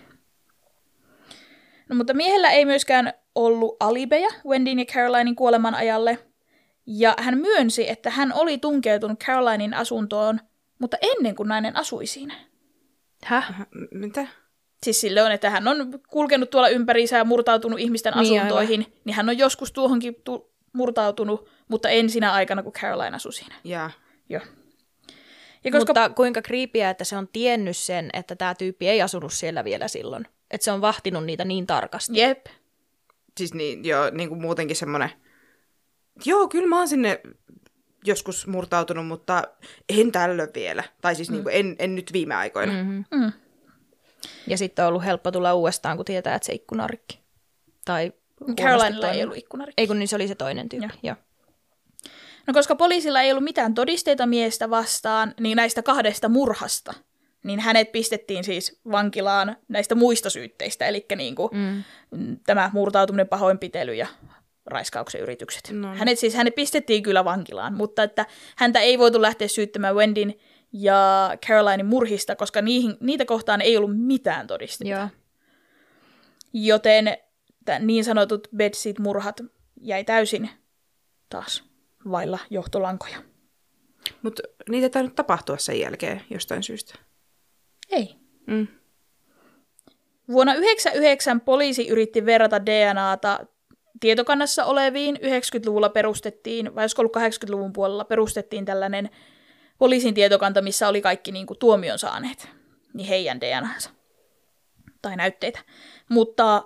C: No, mutta miehellä ei myöskään ollut alibeja Wendyn ja Carolinin kuoleman ajalle. Ja hän myönsi, että hän oli tunkeutunut Carolinin asuntoon, mutta ennen kuin nainen asui siinä.
E: Häh?
D: Äh, Mitä?
C: Siis sille on, että hän on kulkenut tuolla ympäriinsä ja murtautunut ihmisten
E: Niin,
C: asuntoihin, aivan. Niin hän on joskus tuohonkin tu- murtautunut, mutta en sinä aikana, kun Caroline asui siinä.
D: Jaa.
C: Joo. Ja koska...
E: Mutta kuinka kriipiä, että se on tiennyt sen, että tämä tyyppi ei asunut siellä vielä silloin. Että se on vahtinut niitä niin tarkasti.
C: Jep.
D: Siis niin, joo, niin kuin muutenkin semmoinen, joo, kyllä mä oon sinne joskus murtautunut, mutta en tällöin vielä. Tai siis mm. niin kuin en, en nyt viime aikoina.
E: Mm-hmm.
C: Mm.
E: Ja sitten on ollut helppo tulla uudestaan, kun tietää, että se ikkuna on rikki. Tai
C: Carolinella ei ollut ikkunarikki.
E: Ei kun niin se oli se toinen tyyppi. Joo.
C: No koska poliisilla ei ollut mitään todisteita miestä vastaan, niin näistä kahdesta murhasta, niin hänet pistettiin siis vankilaan näistä muista syytteistä, eli niin kuin
E: Mm.
C: tämä murtautuminen, pahoinpitely ja raiskauksen yritykset.
D: No niin.
C: Hänet siis hänet pistettiin kyllä vankilaan, mutta että häntä ei voitu lähteä syyttämään Wendyn ja Carolinin murhista, koska niihin, niitä kohtaan ei ollut mitään todisteita.
E: Joo.
C: Joten t- niin sanotut Bedsit-murhat jäi täysin taas vailla johtolankoja.
D: Mutta niitä ei tainnut tapahtua sen jälkeen jostain syystä.
C: Ei.
D: Mm.
C: Vuonna yhdeksänkymmentäyhdeksän poliisi yritti verrata D N A:ta tietokannassa oleviin. yhdeksänkymmentäluvulla perustettiin, vai olisiko ollut kahdeksankymmentäluvun puolella, perustettiin tällainen poliisin tietokanta, missä oli kaikki niin kuin tuomion saaneet, niin heidän D N A:nsa tai näytteitä. Mutta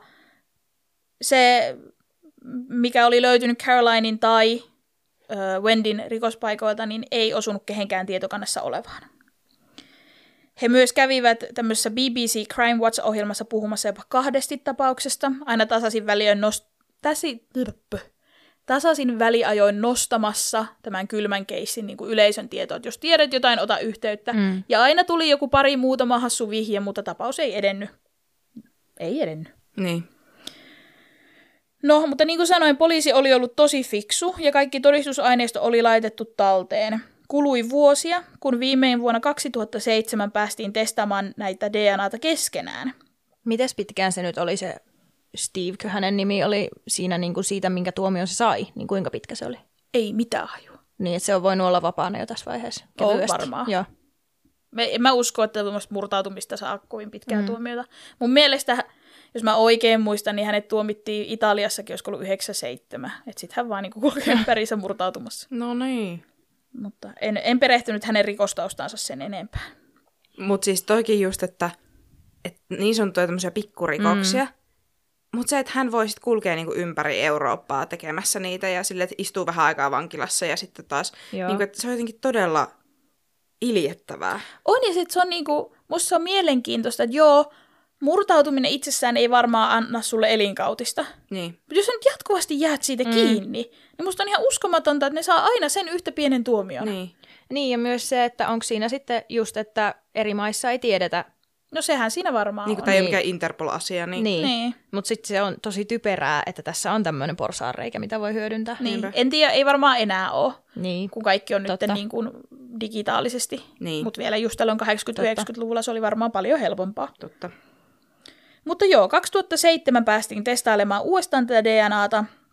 C: se, mikä oli löytynyt Carolinin tai ö, Wendyn rikospaikoilta, niin ei osunut kehenkään tietokannassa olevaan. He myös kävivät tämmöisessä B B C Crime Watch-ohjelmassa puhumassa jopa kahdesti tapauksesta, aina tasaisin väliajoin, nost- täsi- tasaisin väliajoin nostamassa tämän kylmän keissin niin kuin yleisön tietoa, että jos tiedät jotain, ota yhteyttä.
E: Mm.
C: Ja aina tuli joku pari muutama hassu vihje, mutta tapaus ei edennyt. Ei edennyt.
D: Niin.
C: No, mutta niin kuin sanoin, poliisi oli ollut tosi fiksu ja kaikki todistusaineisto oli laitettu talteen. Kului vuosia, kun viimein vuonna kaksituhattaseitsemän päästiin testaamaan näitä D N A:ta keskenään.
E: Mites pitkään se nyt oli se Steve, kun hänen nimi oli siinä niin kuin siitä, minkä tuomion se sai? Niin kuinka pitkä se oli?
C: Ei mitään hajua.
E: Niin, että se on voinut olla vapaana jo tässä vaiheessa.
C: On
E: Kevyesti.
C: varmaan.
E: Joo.
C: Me, en mä usko, että tuommoista murtautumista saa kovin pitkää mm. tuomiota. Mun mielestä, jos mä oikein muistan, niin hänet tuomittiin Italiassakin, olisiko ollut yhdeksänkymmentäseitsemän. Että sit hän vaan niin kulkee ympäriinsä murtautumassa.
D: No niin.
C: Mutta en, en perehtynyt hänen rikostaustansa sen enempää.
D: Mutta siis toikin just, että, että niin sanottuja tämmöisiä pikkurikoksia, mm. mutta se, että hän voi sitten kulkea niinku ympäri Eurooppaa tekemässä niitä ja sille, että istuu vähän aikaa vankilassa ja sitten taas, niinku, että se on jotenkin todella iljettävää.
C: On, ja sitten se on niinku, musta se on mielenkiintoista, että joo, murtautuminen itsessään ei varmaan anna sulle elinkautista.
D: Niin.
C: Mutta jos sä nyt jatkuvasti jäät siitä mm. kiinni, niin musta on ihan uskomatonta, että ne saa aina sen yhtä pienen tuomion.
D: Niin.
E: Niin, ja myös se, että onko siinä sitten just, että eri maissa ei tiedetä.
C: No sehän siinä varmaan
D: Niin kuin
C: on.
D: tämä ei ole
E: Niin.
D: mikään Interpol-asia. Niin.
E: Niin.
C: Niin.
E: Mutta sitten se on tosi typerää, että tässä on tämmöinen porsaanreikä, mitä voi hyödyntää.
C: Niin.
D: Niinpä.
C: En tiedä, ei varmaan enää ole,
E: Niin.
C: kun kaikki on
E: Totta.
C: nyt niin kuin digitaalisesti.
D: Niin.
C: Mutta vielä just tällöin kahdeksankymmentä-yhdeksänkymmentäluvulla se oli varmaan paljon helpompaa.
D: Totta.
C: Mutta joo, kaksituhattaseitsemän päästiin testailemaan uudestaan tätä D N A:ta.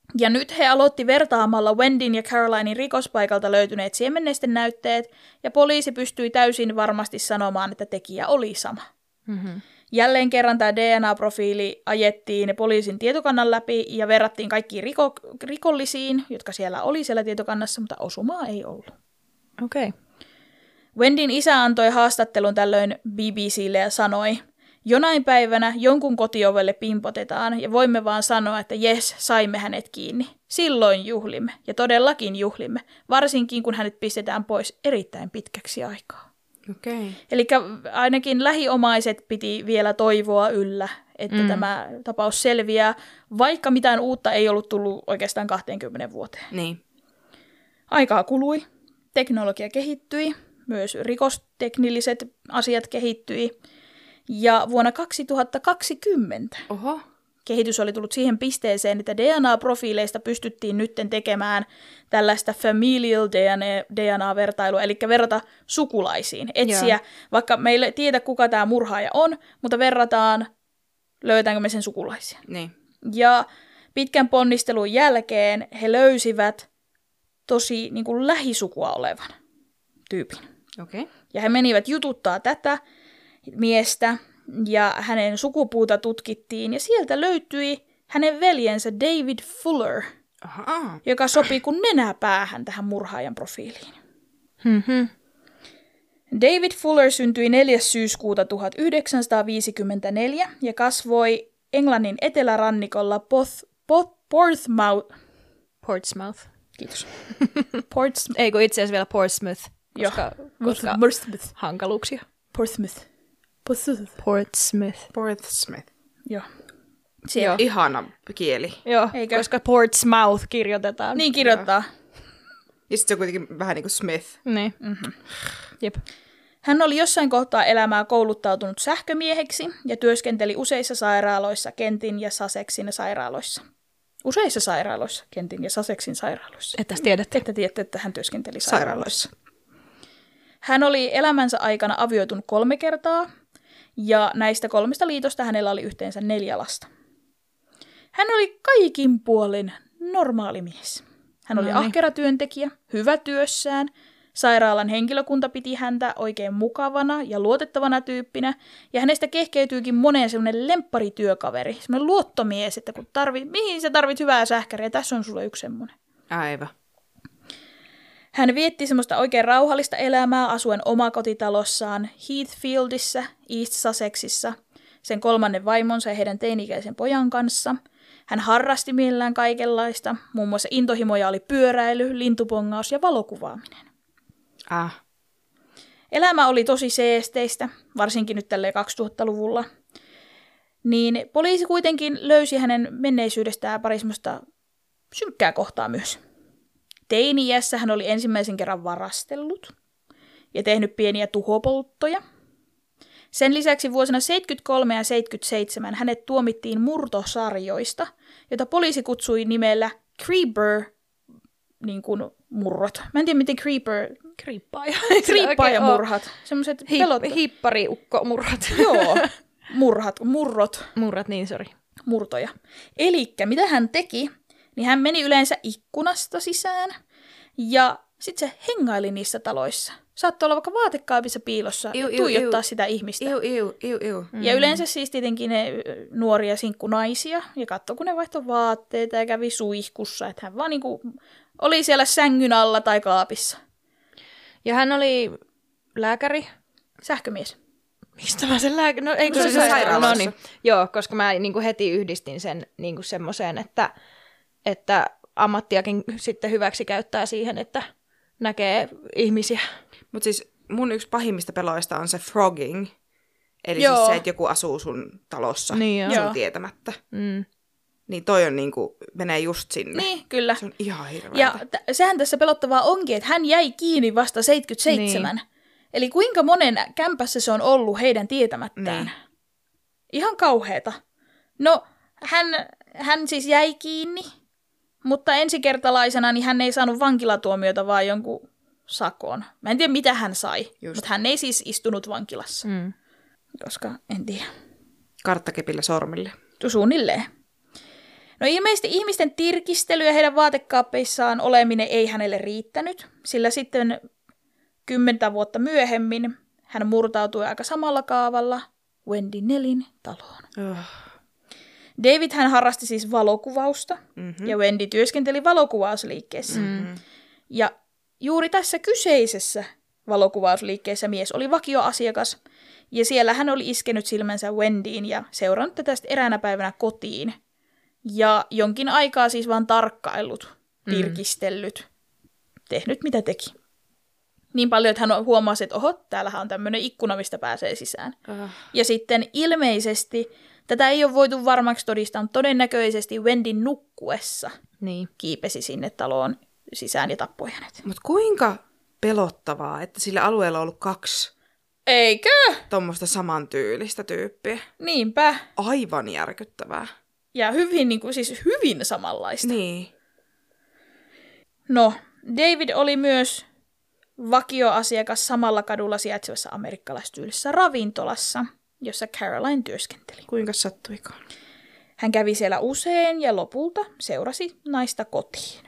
C: Ja nyt he aloitti vertaamalla Wendyn ja Carolinin rikospaikalta löytyneet siemenneisten näytteet, ja poliisi pystyi täysin varmasti sanomaan, että tekijä oli sama.
E: Mm-hmm.
C: Jälleen kerran tämä D N A-profiili ajettiin poliisin tietokannan läpi ja verrattiin kaikkiin riko- rikollisiin, jotka siellä oli siellä tietokannassa, mutta osumaa ei ollut.
E: Okei. Okay.
C: Wendyn isä antoi haastattelun tällöin B B C:lle ja sanoi, jonain päivänä jonkun kotiovelle pimpotetaan ja voimme vaan sanoa, että jes, saimme hänet kiinni. Silloin juhlimme ja todellakin juhlimme, varsinkin kun hänet pistetään pois erittäin pitkäksi aikaa.
D: Okei. Okay.
C: Eli ainakin lähiomaiset piti vielä toivoa yllä, että mm. tämä tapaus selviää, vaikka mitään uutta ei ollut tullut oikeastaan kaksikymmentä vuoteen.
D: Niin.
C: Aikaa kului, teknologia kehittyi, myös rikosteknilliset asiat kehittyi. Ja vuonna kaksituhattakaksikymmentä
D: Oho.
C: kehitys oli tullut siihen pisteeseen, että D N A-profiileista pystyttiin nytten tekemään tällaista familial D N A-vertailua, eli verrata sukulaisiin. Etsiä, yeah. vaikka meillä ei tiedä, kuka tämä murhaaja on, mutta verrataan, löytäänkö me sen sukulaisia.
D: Niin.
C: Ja pitkän ponnistelun jälkeen he löysivät tosi niin kuin lähisukua olevan tyypin.
D: Okei. Okay.
C: Ja he menivät jututtaa tätä miestä, ja hänen sukupuuta tutkittiin, ja sieltä löytyi hänen veljensä David Fuller,
D: Aha.
C: joka sopii kuin nenäpäähän tähän murhaajan profiiliin.
E: Mm-hmm.
C: David Fuller syntyi neljäs syyskuuta tuhatyhdeksänsataaviisikymmentäneljä ja kasvoi Englannin etelärannikolla Poth, Poth, Portsmouth.
E: Portsmouth.
C: Kiitos. Portsmouth.
E: Ei kun itse asiassa vielä Portsmouth, koska, koska
C: Portsmouth.
E: hankaluuksia.
C: Portsmouth. Portsmouth.
E: Portsmouth.
D: Portsmouth.
C: Joo.
E: Joo.
D: Ihana kieli.
E: Joo,
C: Eikö?
E: koska Portsmouth kirjoitetaan.
C: Niin kirjoittaa.
D: Ja sitten se on kuitenkin vähän niin kuin Smith.
E: Niin. Mm-hmm. Jep.
C: Hän oli jossain kohtaa elämää kouluttautunut sähkömieheksi ja työskenteli useissa sairaaloissa, Kentin ja Sussexin sairaaloissa. Useissa sairaaloissa, Kentin ja Sussexin sairaaloissa.
E: Että tiedätte.
C: Että tiedätte, että hän työskenteli sairaaloissa.
D: Sairaaloissa.
C: Hän oli elämänsä aikana avioitunut kolme kertaa, ja näistä kolmesta liitosta hänellä oli yhteensä neljä lasta. Hän oli kaikin puolin normaali mies. Hän oli
E: No niin.
C: ahkera työntekijä, hyvä työssään. Sairaalan henkilökunta piti häntä oikein mukavana ja luotettavana tyyppinä, ja hänestä kehkeytyykin moneen semmoinen lempparityökaveri, semmoinen luottomies, että kun tarvit, mihin sä tarvit hyvää sähkäriä, tässä on sulle yksi semmoinen.
D: Aivan.
C: Hän vietti semmoista oikein rauhallista elämää asuen omakotitalossaan Heathfieldissa, East Sussexissa, sen kolmannen vaimonsa ja heidän teini-ikäisen pojan kanssa. Hän harrasti mielellään kaikenlaista, muun muassa intohimoja oli pyöräily, lintupongaus ja valokuvaaminen.
D: Ah.
C: Elämä oli tosi seesteistä, varsinkin nyt tälleen kaksituhattaluvulla. Niin poliisi kuitenkin löysi hänen menneisyydestään pari semmoista synkkää kohtaa myös. Teini-iässä hän oli ensimmäisen kerran varastellut ja tehnyt pieniä tuhopolttoja. Sen lisäksi vuosina seitsemänkymmentäkolme ja seitsemänkymmentäseitsemän hänet tuomittiin murtosarjoista, jota poliisi kutsui nimellä Creeper niin kuin murrot. Mä en tiedä, miten Creeper...
E: Kriippaaja.
C: Kriippaajamurhat. Semmoiset
E: Hip,
C: pelot...
E: hippariukkomurhat.
C: Joo, murhat, murrot.
E: Murrat, niin sori.
C: Murtoja. Elikkä mitä hän teki, niin hän meni yleensä ikkunasta sisään ja sitten se hengaili niissä taloissa. Saattoi olla vaikka vaatekaapissa piilossa
D: Iu,
C: ja
D: iu,
C: tuijottaa
D: iu.
C: sitä ihmistä.
D: Iu, iu, iu, iu.
C: Ja yleensä siis tietenkin ne nuoria sinkkunaisia ja katsoi, kun ne vaihtoi vaatteita ja kävi suihkussa. Että hän vaan niinku oli siellä sängyn alla tai kaapissa.
E: Ja hän oli lääkäri.
C: Sähkömies.
E: Mistä mä sen lääkäri? No, ei,
D: No, se
E: se
D: sairaalassa.
E: No niin. Joo, koska mä niin kuin heti yhdistin sen niin kuin semmoiseen, että, että ammattiakin sitten hyväksi käyttää siihen, että näkee ihmisiä.
D: Mutta siis mun yksi pahimmista peloista on se frogging. Eli
C: Joo.
D: siis se, että joku asuu sun talossa
E: Niin joo.
D: sun
C: Joo.
D: tietämättä.
E: Mm.
D: Niin toi on niinku, menee just sinne.
C: Niin, kyllä.
D: Se on ihan hirveätä.
C: Ja t- sehän tässä pelottavaa onkin, että hän jäi kiinni vasta seitsemänkymmentäseitsemän. Niin. Eli kuinka monen kämpässä se on ollut heidän tietämättään.
D: Niin.
C: Ihan kauheeta. No, hän, hän siis jäi kiinni, mutta ensikertalaisena niin hän ei saanut vankilatuomiota, vaan jonkun sakon. Mä en tiedä, mitä hän sai,
D: Just.
C: mutta hän ei siis istunut vankilassa,
E: Mm.
C: koska en tiedä.
D: Karttakepillä sormille.
C: Suunnilleen. No ilmeisesti ihmisten tirkistely ja heidän vaatekaappeissaan oleminen ei hänelle riittänyt, sillä sitten kymmentä vuotta myöhemmin hän murtautui aika samalla kaavalla Wendy Nellin taloon.
D: Oh.
C: David hän harrasti siis valokuvausta
D: Mm-hmm.
C: ja Wendy työskenteli valokuvausliikkeessä.
D: Mm-hmm.
C: Ja juuri tässä kyseisessä valokuvausliikkeessä mies oli vakioasiakas ja siellä hän oli iskenyt silmänsä Wendyin ja seurannut tätä sitten eräänä päivänä kotiin. Ja jonkin aikaa siis vaan tarkkaillut, tirkistellyt, tehnyt mitä teki. Niin paljon, että hän huomasi, että oho, täällähän on tämmöinen ikkuna, mistä pääsee sisään.
D: Oh.
C: Ja sitten ilmeisesti, tätä ei ole voitu varmaksi todistaa, mutta todennäköisesti Wendyn nukkuessa
E: Niin.
C: kiipesi sinne taloon sisään ja tappoi hänet.
D: Mutta kuinka pelottavaa, että sillä alueella on ollut kaksi
C: Eikö?
D: tuommoista samantyylistä tyyppiä.
C: Niinpä.
D: Aivan järkyttävää.
C: Ja hyvin, niin kuin, siis hyvin samanlaista.
D: Niin.
C: No, David oli myös vakioasiakas samalla kadulla sijaitsevassa amerikkalaistyylisessä ravintolassa, jossa Caroline työskenteli.
D: Kuinka sattuikaan?
C: Hän kävi siellä usein ja lopulta seurasi naista kotiin.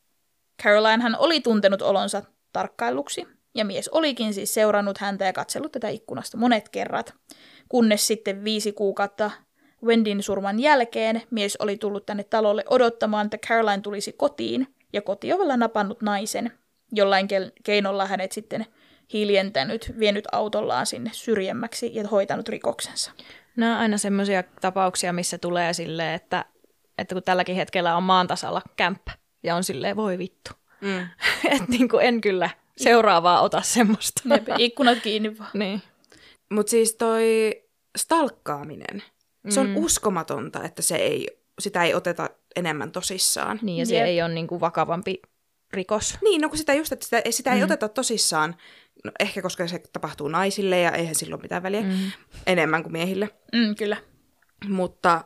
C: Caroline hän oli tuntenut olonsa tarkkailuksi, ja mies olikin siis seurannut häntä ja katsellut tätä ikkunasta monet kerrat, kunnes sitten viisi kuukautta Wendyn surman jälkeen mies oli tullut tänne talolle odottamaan, että Caroline tulisi kotiin, ja kotiovella napannut naisen, jollain keinolla hänet sitten hiljentänyt, vienyt autollaan sinne syrjemmäksi ja hoitanut rikoksensa.
E: Nämä on aina semmoisia tapauksia, missä tulee silleen, että, että kun tälläkin hetkellä on maan tasalla kämppä ja on silleen, voi vittu.
D: Mm.
E: Että niin kuin en kyllä seuraavaa ota semmoista.
C: Jep, ikkunat kiinni vaan.
E: Niin.
D: Mutta siis toi stalkkaaminen, se on
E: Mm.
D: uskomatonta, että se ei, sitä ei oteta enemmän tosissaan.
E: Niin, ja se
C: Jep.
E: ei ole niin kuin vakavampi rikos.
D: Niin, no kun sitä just, että sitä, sitä ei
E: Mm.
D: oteta tosissaan, no ehkä koska se tapahtuu naisille ja eihän sillä ole mitään väliä,
E: Mm.
D: enemmän kuin miehille.
C: Mm, kyllä.
D: Mutta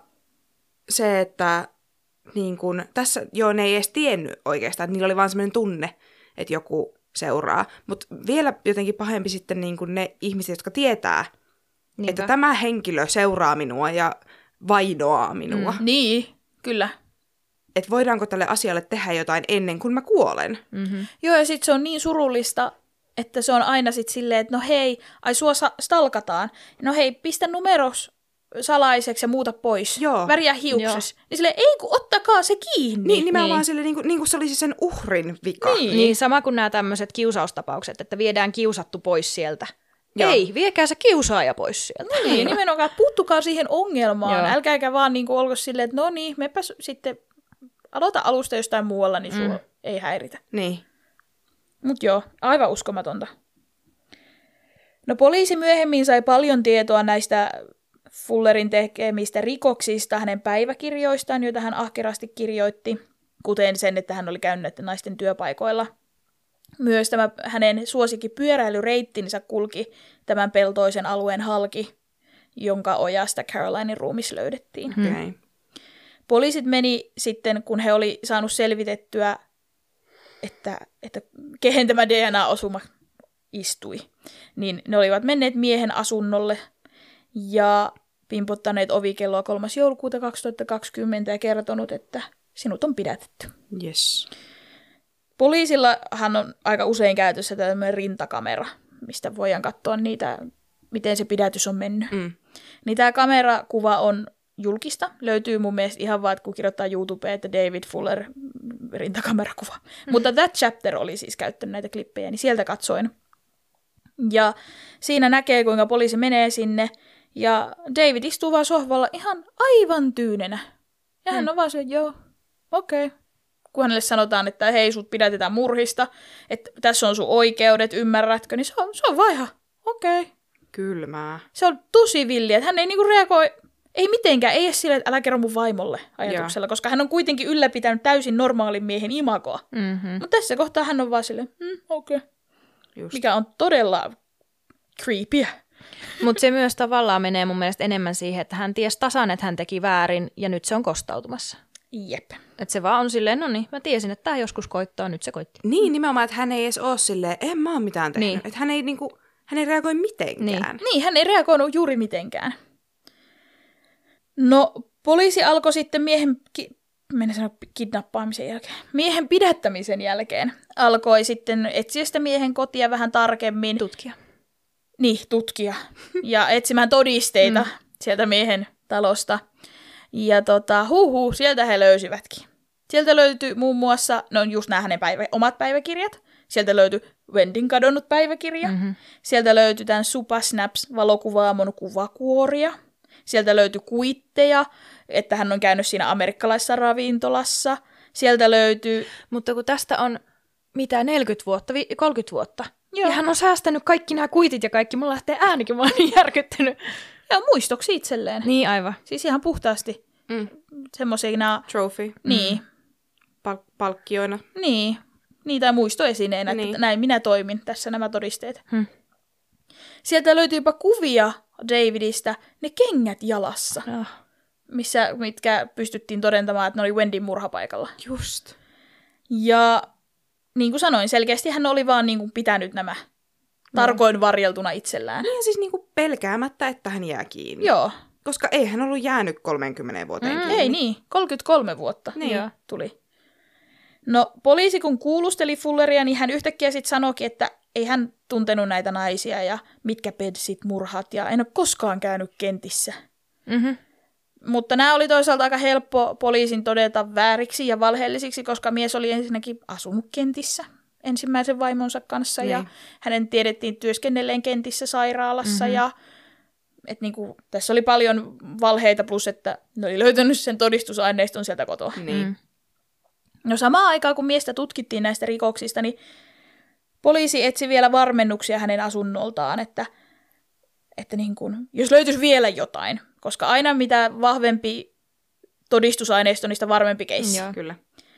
D: se, että niin kun, tässä, joo, ne ei edes tiennyt oikeastaan, että niillä oli vaan semmoinen tunne, että joku seuraa. Mutta vielä jotenkin pahempi sitten niin kun ne ihmiset, jotka tietää,
E: Niinpä.
D: että tämä henkilö seuraa minua ja vainoaa minua. Mm.
C: Niin, kyllä.
D: Että voidaanko tälle asialle tehdä jotain ennen kuin mä kuolen.
E: Mm-hmm.
C: Joo, ja sitten se on niin surullista, että se on aina sitten silleen, että no hei, ai sua sa- stalkataan. No hei, pistä numeros salaiseksi ja muuta pois.
D: Joo.
C: Väriä hiukses. Niin silleen, ei kun ottakaa se kiinni.
D: Niin, nimenomaan
E: niin.
D: sille, niin kuin, niin kuin se olisi sen uhrin vika.
C: Niin.
E: Niin, sama kuin nämä tämmöiset kiusaustapaukset, että viedään kiusattu pois sieltä.
D: Joo.
E: Ei, viekää se kiusaaja pois sieltä.
C: Niin, nimenomaan, puuttukaa siihen ongelmaan.
E: Joo.
C: Älkääkä vaan niin kuin olko silleen, että no niin, mepä s- sitten aloita alusta jostain muualla, niin sua mm. ei häiritä.
D: Niin.
C: Mut joo, aivan uskomatonta. No poliisi myöhemmin sai paljon tietoa näistä Fullerin tekemistä rikoksista hänen päiväkirjoistaan, joita hän ahkerasti kirjoitti, kuten sen, että hän oli käynyt näiden naisten työpaikoilla. Myös tämä hänen suosikkipyöräilyreittinsä kulki tämän peltoisen alueen halki, jonka ojasta Carolinen ruumis löydettiin.
D: Okei. Okay.
C: Poliisit meni sitten, kun he oli saanut selvitettyä, että, että kehen tämä D N A-osuma istui, niin ne olivat menneet miehen asunnolle ja pimpottaneet ovikelloa kolmas joulukuuta kaksituhattakaksikymmentä ja kertonut, että sinut on pidätetty.
D: Yes.
C: Poliisillahan on aika usein käytössä tämmöinen rintakamera, mistä voidaan katsoa niitä, miten se pidätys on mennyt.
D: Mm.
C: Niin tämä kamerakuva on julkista. Löytyy mun mielestä ihan vaan, kun kirjoittaa YouTubeen, että David Fuller rintakamerakuva. Mm. Mutta That Chapter oli siis käyttänyt näitä klippejä, niin sieltä katsoin. Ja siinä näkee, kuinka poliisi menee sinne. Ja David istuu vaan sohvalla ihan aivan tyynenä. Ja hän on vaan se, joo, okei. Okay. Kun hänelle sanotaan, että hei, sut pidätetään murhista, että tässä on sun oikeudet, ymmärrätkö, niin se on, se on vaan ihan, okei. Okay.
D: Kylmää.
C: Se on tosi villi, että hän ei niinku reagoi, ei mitenkään, ei edes silleen, että älä kerro mun vaimolle ajatuksella, Joo. koska hän on kuitenkin ylläpitänyt täysin normaalin miehen imagoa.
E: Mm-hmm.
C: Mutta tässä kohtaa hän on vaan silleen, mm, okei. Okay.
D: Just.
C: Mikä on todella creepyä.
E: Mutta se myös tavallaan menee mun mielestä enemmän siihen, että hän tiesi tasan, että hän teki väärin ja nyt se on kostautumassa.
C: Jep.
E: Että se vaan on silleen, no niin, mä tiesin, että tämä joskus koittaa, nyt se koitti.
D: Niin, nimenomaan, että hän ei edes ole silleen, en mä oon mitään tehnyt.
E: Niin.
D: Että hän ei, niinku, hän ei reagoi mitenkään.
C: Niin, hän ei reagoinut juuri mitenkään. No, poliisi alkoi sitten miehen ki- mennä sanoa kidnappaamisen jälkeen, miehen pidättämisen jälkeen alkoi sitten etsiä sitä miehen kotia vähän tarkemmin.
E: Tutkia.
C: Niin, tutkia. Ja etsimään todisteita mm. sieltä miehen talosta. Ja tota, huhu, sieltä he löysivätkin. Sieltä löytyi muun muassa, no just nämä hänen päivä, omat päiväkirjat. Sieltä löytyi Wendyn kadonnut päiväkirja. Mm-hmm. Sieltä löytyi tämän Supa Snaps valokuvaamon kuvakuoria. Sieltä löytyi kuitteja, että hän on käynyt siinä amerikkalaisessa ravintolassa. Sieltä löytyy...
E: Mutta kun tästä on mitä neljäkymmentä vuotta, kolmekymmentä vuotta.
C: Joo.
E: Ja hän on säästänyt kaikki nämä kuitit ja kaikki. Mulla lähtee äänikin, mä oon niin järkyttynyt.
C: Ja muistoksi itselleen.
E: Niin, aivan.
C: Siis ihan puhtaasti.
D: Mm.
C: Semmoisina...
D: Trophy.
C: Niin.
D: Pal- palkkioina.
C: Niin. Niitä muistoesineenä,
D: Niin.
C: että näin minä toimin. Tässä nämä todisteet.
E: Hmm.
C: Sieltä löytyy jopa kuvia Davidista, ne kengät jalassa,
E: Oh.
C: missä, mitkä pystyttiin todentamaan, että ne oli Wendyn murhapaikalla.
D: Just.
C: Ja niin kuin sanoin, selkeästi hän oli vaan niin kuin pitänyt nämä tarkoin varjeltuna itsellään.
D: Niin siis niinku pelkäämättä, että hän jää kiinni.
C: Joo.
D: Koska ei hän ollut jäänyt kolmeenkymmeneen vuoteen
C: Mm,
D: kiinni.
C: ei niin, kolmekymmentäkolme vuotta
D: Niin.
C: Joo, tuli. No poliisi kun kuulusteli Fulleria, niin hän yhtäkkiä sitten sanoikin, että ei hän tuntenut näitä naisia ja mitkä pedsit murhat ja en ole koskaan käynyt kentissä.
E: Mm-hmm.
C: Mutta nämä oli toisaalta aika helppo poliisin todeta vääriksi ja valheellisiksi, koska mies oli ensinnäkin asunut kentissä ensimmäisen vaimonsa kanssa niin. Ja hänen tiedettiin työskennelleen kentissä sairaalassa mm-hmm. ja et niinku, tässä oli paljon valheita plus, että ne oli löytänyt sen todistusaineiston sieltä kotoa.
D: Niin.
E: Mm.
C: No samaan aikaan, kun miestä tutkittiin näistä rikoksista, niin poliisi etsi vielä varmennuksia hänen asunnoltaan, että, että niin kun, jos löytyisi vielä jotain, koska aina mitä vahvempi todistusaineisto, niistä varmempi keissi.
E: Joo.
D: Kyllä.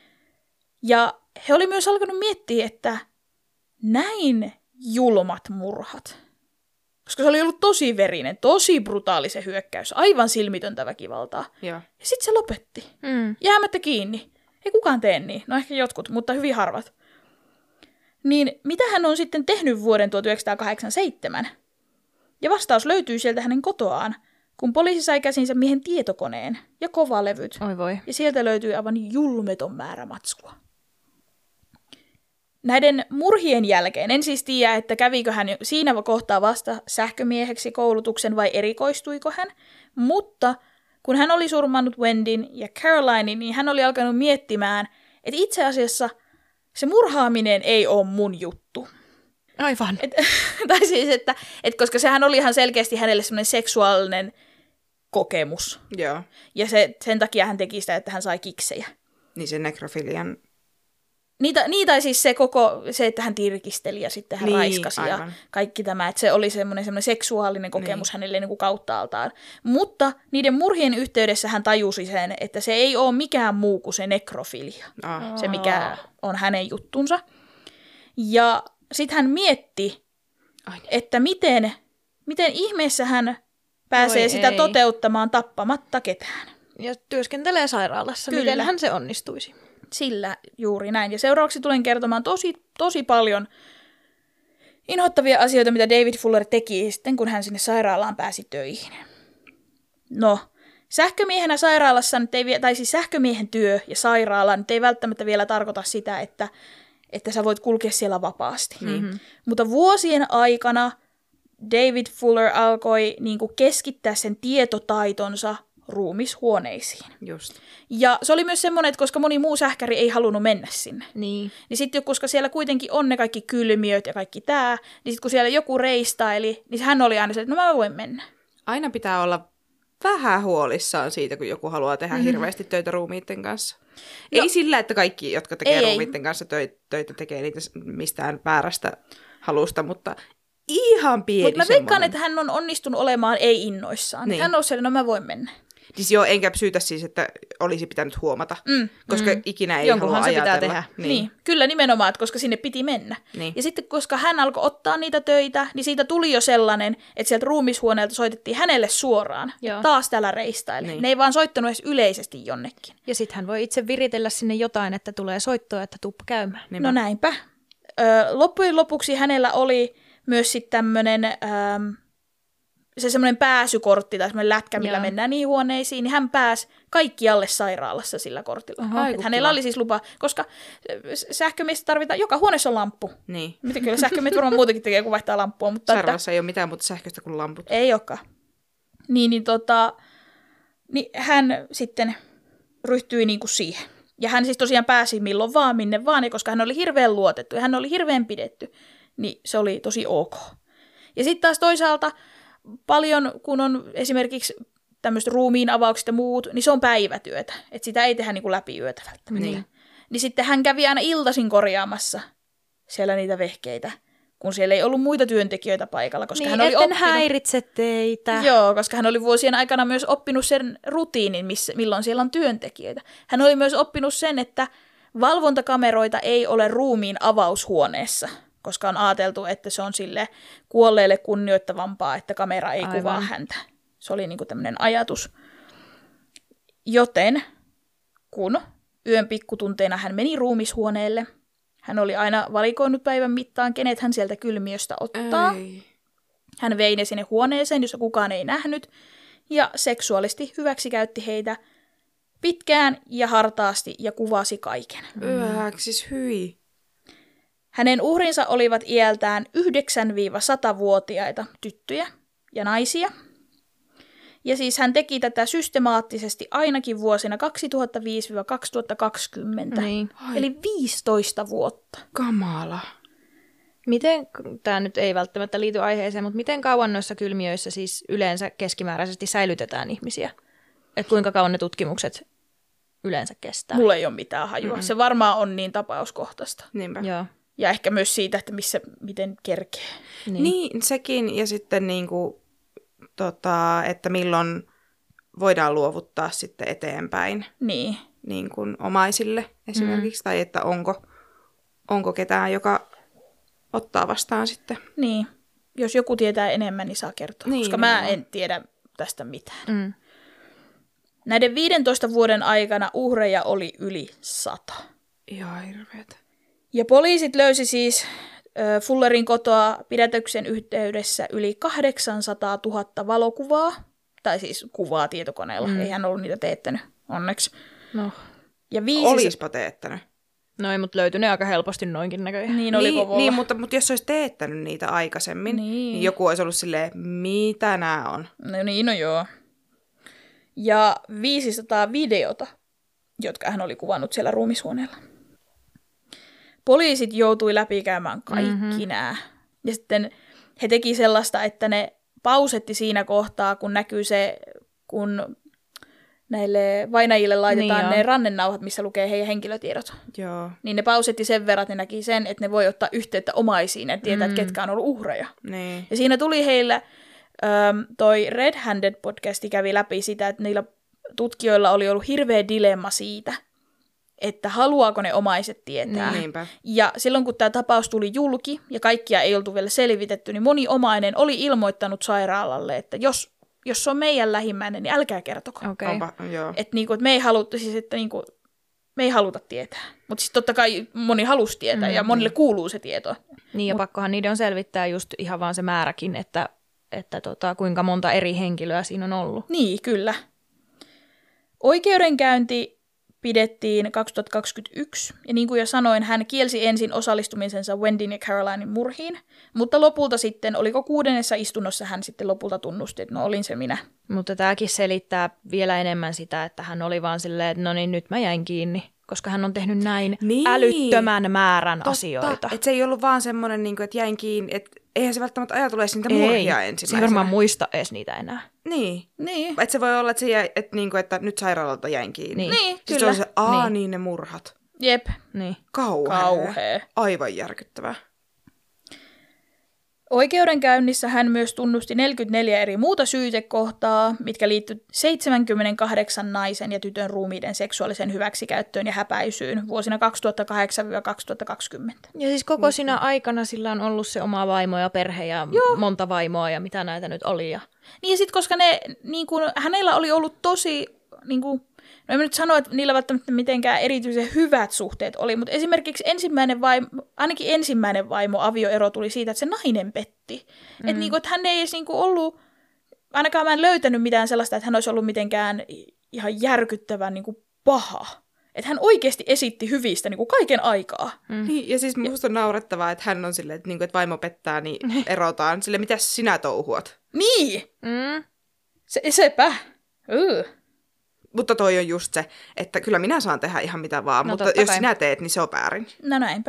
C: Ja he oli myös alkanut miettiä, että näin julmat murhat, koska se oli ollut tosi verinen, tosi brutaali se hyökkäys, aivan silmitöntä väkivaltaa.
D: Joo.
C: Ja sitten se lopetti,
E: Mm.
C: jäämättä kiinni. Ei kukaan tee niin, no ehkä jotkut, mutta hyvin harvat. Niin mitä hän on sitten tehnyt vuoden tuhatyhdeksänsataakahdeksankymmentäseitsemän? Ja vastaus löytyy sieltä hänen kotoaan, kun poliisi sai käsinsä miehen tietokoneen ja kovalevyt.
E: Oi voi.
C: Ja sieltä löytyi aivan julmeton määrä matskua. Näiden murhien jälkeen, en siis tiedä, että kävikö hän siinä kohtaa vasta sähkömieheksi koulutuksen vai erikoistuiko hän, mutta kun hän oli surmannut Wendyn ja Carolinein, niin hän oli alkanut miettimään, että itse asiassa se murhaaminen ei ole mun juttu.
E: Aivan.
C: Et, tai siis, että et koska sehän oli ihan selkeästi hänelle semmoinen seksuaalinen kokemus.
D: Joo.
C: Ja se, sen takia hän teki sitä, että hän sai kiksejä.
D: Niin se nekrofilian...
C: Niitä, niitä siis se koko, se, että hän tirkisteli ja sitten hän
D: Niin,
C: raiskasi ja
D: aivan.
C: kaikki tämä, että se oli semmoinen, semmoinen seksuaalinen kokemus niin. hänelle niin kuin kauttaaltaan. Mutta niiden murhien yhteydessä hän tajusi sen, että se ei ole mikään muu kuin se nekrofilia,
D: Ah.
C: se mikä on hänen juttunsa. Ja sitten hän mietti,
D: Ai niin.
C: että miten, miten ihmeessä hän pääsee
E: Voi
C: sitä
E: ei.
C: toteuttamaan tappamatta ketään.
E: Ja työskentelee sairaalassa.
C: Kyllä.
E: Miten hän se onnistuisi?
C: Sillä juuri näin. Ja seuraavaksi tulen kertomaan tosi, tosi paljon inhottavia asioita, mitä David Fuller teki sitten, kun hän sinne sairaalaan pääsi töihin. No, sähkömiehenä sairaalassa, nyt ei, tai siis sähkömiehen työ ja sairaala nyt ei välttämättä vielä tarkoita sitä, että, että sä voit kulkea siellä vapaasti.
E: Mm-hmm.
C: Mutta vuosien aikana David Fuller alkoi niin kuin keskittää sen tietotaitonsa ruumishuoneisiin.
D: Just.
C: Ja se oli myös semmoinen, että koska moni muu sähkäri ei halunnut mennä sinne,
E: Niin.
C: niin sitten koska siellä kuitenkin on ne kaikki kylmiöt ja kaikki tää, niin sitten kun siellä joku reistaili, niin hän oli aina se, että no mä voin mennä.
D: Aina pitää olla vähän huolissaan siitä, kun joku haluaa tehdä mm-hmm. hirveästi töitä ruumiitten kanssa.
C: No.
D: Ei sillä, että kaikki, jotka tekee
C: Ei, ei.
D: ruumiitten kanssa töitä, töitä, tekee niitä mistään väärästä halusta, mutta ihan pieni
C: Mutta mä veikkaan,
D: semmoinen.
C: että hän on onnistunut olemaan ei-innoissaan.
D: Niin.
C: Hän on siellä, no mä voin mennä.
D: Siis joo, enkä syytä siis, että olisi pitänyt huomata,
C: Mm.
D: koska
E: Mm.
D: ikinä ei
E: Jonkunhan
D: halua
E: se pitää
D: ajatella.
E: tehdä.
C: Niin. niin, kyllä nimenomaan, että koska sinne piti mennä.
D: Niin.
C: Ja sitten koska hän alkoi ottaa niitä töitä, niin siitä tuli jo sellainen, että sieltä ruumishuoneelta soitettiin hänelle suoraan.
E: Joo.
C: Taas täällä reistaili.
D: Niin.
C: Ne ei vaan soittanut edes yleisesti jonnekin.
E: Ja sitten hän voi itse viritellä sinne jotain, että tulee soittoa, että tuppa käymään.
D: Niinpä.
C: No näinpä. Ö, loppujen lopuksi hänellä oli myös sitten tämmöinen, ähm, se semmoinen pääsykortti tai semmoinen lätkä, millä
E: Joo.
C: mennään niihin huoneisiin, niin hän pääsi kaikkialle sairaalassa sillä kortilla.
E: Oho.
C: Et hänellä oli siis lupa, koska sähkömiestä tarvitaan, joka huoneessa on lamppu.
D: Niin.
C: Miten kyllä sähkömiehet varmaan muutenkin tekee, kun vaihtaa lamppua. Mutta
D: Sairaalassa ei ole mitään muuta sähköistä kuin lamput.
C: ei olekaan. Niin, niin, tota, niin hän sitten ryhtyi niinku siihen. Ja hän siis tosiaan pääsi milloin vaan, minne vaan, ja koska hän oli hirveän luotettu ja hän oli hirveän pidetty, niin se oli tosi ok. Ja sitten taas toisaalta paljon, kun on esimerkiksi tämmöistä ruumiin avaukset ja muut, niin se on päivätyötä. Että sitä ei tehdä niinku läpi yötä välttämättä.
D: Niin.
C: Niin sitten hän kävi aina iltaisin korjaamassa siellä niitä vehkeitä, kun siellä ei ollut muita työntekijöitä paikalla, koska
E: Niin,
C: hän oli
E: etten
C: oppinut...
E: häiritse teitä.
C: Joo, koska hän oli vuosien aikana myös oppinut sen rutiinin, missä, milloin siellä on työntekijöitä. Hän oli myös oppinut sen, että valvontakameroita ei ole ruumiin avaushuoneessa, koska on ajateltu, että se on sille kuolleelle kunnioittavampaa, että kamera ei
E: Aivan.
C: kuvaa häntä. Se oli niinku tämmöinen ajatus. Joten kun yön pikkutunteina hän meni ruumishuoneelle, hän oli aina valikoinut päivän mittaan, kenet hän sieltä kylmiöstä ottaa.
D: Ei.
C: Hän vei ne sinne huoneeseen, jossa kukaan ei nähnyt, ja seksuaalisesti hyväksikäytti heitä pitkään ja hartaasti ja kuvasi kaiken.
D: Yöhäksi, siis hyi.
C: Hänen uhrinsa olivat iältään yhdeksän-sata-vuotiaita tyttöjä ja naisia. Ja siis hän teki tätä systemaattisesti ainakin vuosina kaksituhattaviisi kaksituhattakaksikymmentä.
E: Niin.
C: Eli viisitoista vuotta.
D: Kamala.
E: Miten, tämä nyt ei välttämättä liity aiheeseen, mutta miten kauan noissa kylmiöissä siis yleensä keskimääräisesti säilytetään ihmisiä? Että kuinka kauan ne tutkimukset yleensä kestää?
C: Mulla ei ole mitään hajua. Mm-hmm. Se varmaan on niin tapauskohtaista.
D: Niinpä.
E: Joo.
C: Ja ehkä myös siitä, että missä, miten kerkee.
E: Niin.
D: Niin, sekin. Ja sitten niinku, tota, että milloin voidaan luovuttaa sitten eteenpäin
C: Niin.
D: niin kuin omaisille esimerkiksi. Mm. Tai että onko, onko ketään, joka ottaa vastaan sitten.
C: Niin. Jos joku tietää enemmän, niin saa kertoa.
D: Niin,
C: koska mä
D: nimenomaan.
C: en tiedä tästä mitään.
E: Mm.
C: Näiden viidentoista vuoden aikana uhreja oli yli sata.
D: Ihan hirveetä.
C: Ja poliisit löysi siis äh, Fullerin kotoa pidätyksen yhteydessä yli kahdeksansataatuhatta valokuvaa. Tai siis kuvaa tietokoneella. Mm. Ei hän ollut niitä teettänyt, onneksi.
E: No.
C: Ja viisi...
D: Olispa teettänyt.
E: No ei, mutta löytyi ne aika helposti noinkin näköjään.
C: Niin oli
D: niin,
C: kovolla.
D: niin mutta, mutta jos olisi teettänyt niitä aikaisemmin,
C: Niin.
D: niin, niin joku olisi ollut silleen, mitä nämä on.
C: No niin, no joo. Ja viisisataa videota, jotka hän oli kuvannut siellä ruumishuoneella. Poliisit joutui läpikäymään kaikki mm-hmm. nämä. Ja sitten he teki sellaista, että ne pausetti siinä kohtaa, kun näkyy se, kun näille vainajille laitetaan
E: Niin
C: ne
E: joo.
C: rannennauhat, missä lukee heidän henkilötiedot.
D: Joo,
C: Niin ne pausetti sen verran, että ne näki sen, että ne voi ottaa yhteyttä omaisiin ja tietää, mm. että ketkä on ollut uhreja.
D: niin.
C: Ja siinä tuli heillä, äm, toi Red Handed podcasti kävi läpi sitä, että niillä tutkijoilla oli ollut hirveä dilemma siitä, että haluaako ne omaiset tietää.
D: Niinpä.
C: Ja silloin kun tämä tapaus tuli julki ja kaikkia ei oltu vielä selvitetty, niin moni omainen oli ilmoittanut sairaalalle, että jos, jos se on meidän lähimmäinen, niin älkää kertoko.
E: Okei.
D: Onpa, joo.
C: Että niinku, et me ei haluta, siis, että niinku, me ei haluta tietää. Mutta sitten totta kai moni halusi tietää mm, ja monille mm. kuuluu se tieto.
E: Niin, ja
C: Mut-
E: pakkohan niiden on selvittää just ihan vaan se määräkin, että, että tota, kuinka monta eri henkilöä siinä on ollut.
C: Niin, kyllä. Oikeudenkäynti pidettiin kaksituhattakaksikymmentäyksi, ja niin kuin jo sanoin, hän kielsi ensin osallistumisensa Wendyn ja Carolinen murhiin, mutta lopulta sitten, oliko kuudennessa istunnossa, hän sitten lopulta tunnusti, että no olin se minä.
E: Mutta tämäkin selittää vielä enemmän sitä, että hän oli vaan silleen, että no niin, nyt mä jäin kiinni, koska hän on tehnyt näin
D: Niin.
E: älyttömän määrän
D: Totta.
E: asioita.
D: Että se ei ollut vaan semmoinen, niin kuin, että jäin kiinni, että eihän se välttämättä ajatella edes niitä murhia
E: ei, se ei
D: ensimmäisenä.
E: varmaan muista edes niitä enää.
D: Niin.
C: Niin.
D: Että se voi olla, että, se jäi, että, niin kuin, että nyt sairaalalta jäin kiinni.
E: Niin.
C: Niin,
D: Sitten
C: kyllä.
D: se on se, aa
E: Niin.
D: niin ne murhat.
C: Jep,
E: Niin.
D: Kauhea.
C: kauhea.
D: Aivan järkyttävää.
C: Oikeudenkäynnissä hän myös tunnusti neljäkymmentäneljä eri muuta syytekohtaa, mitkä liittyivät seitsemänkymmentäkahdeksan naisen ja tytön ruumiiden seksuaalisen hyväksikäyttöön ja häpäisyyn vuosina kaksituhattakahdeksan kaksituhattakaksikymmentä.
E: Ja siis koko siinä aikana sillä on ollut se oma vaimo ja perhe ja Joo. monta vaimoa ja mitä näitä nyt oli. Ja...
C: Niin ja sitten koska ne, niin kun, hänellä oli ollut tosi, niin kun, no en mä nyt sano, että niillä välttämättä mitenkään erityisen hyvät suhteet oli, mutta esimerkiksi ensimmäinen vaimo, ainakin ensimmäinen vaimo avioero tuli siitä, että se nainen petti. Mm. Että niin kun, että hän ei edes niin kun ollut ainakaan mä en löytänyt mitään sellaista, että hän olisi ollut mitenkään ihan järkyttävän niin kuin paha. Että hän oikeasti esitti hyvistä niin kuin kaiken aikaa.
D: Mm. Niin, ja siis musta on naurettavaa, että hän on silleen, että, niin kuin, että vaimo pettää, niin erotaan. Silleen, mitä sinä touhuat?
C: Niin!
E: Mm.
C: Se, sepä. Uh.
D: Mutta toi on just se, että kyllä minä saan tehdä ihan mitä vaan,
E: no,
D: mutta jos kai. Sinä teet, niin se on väärin.
C: No näinpä.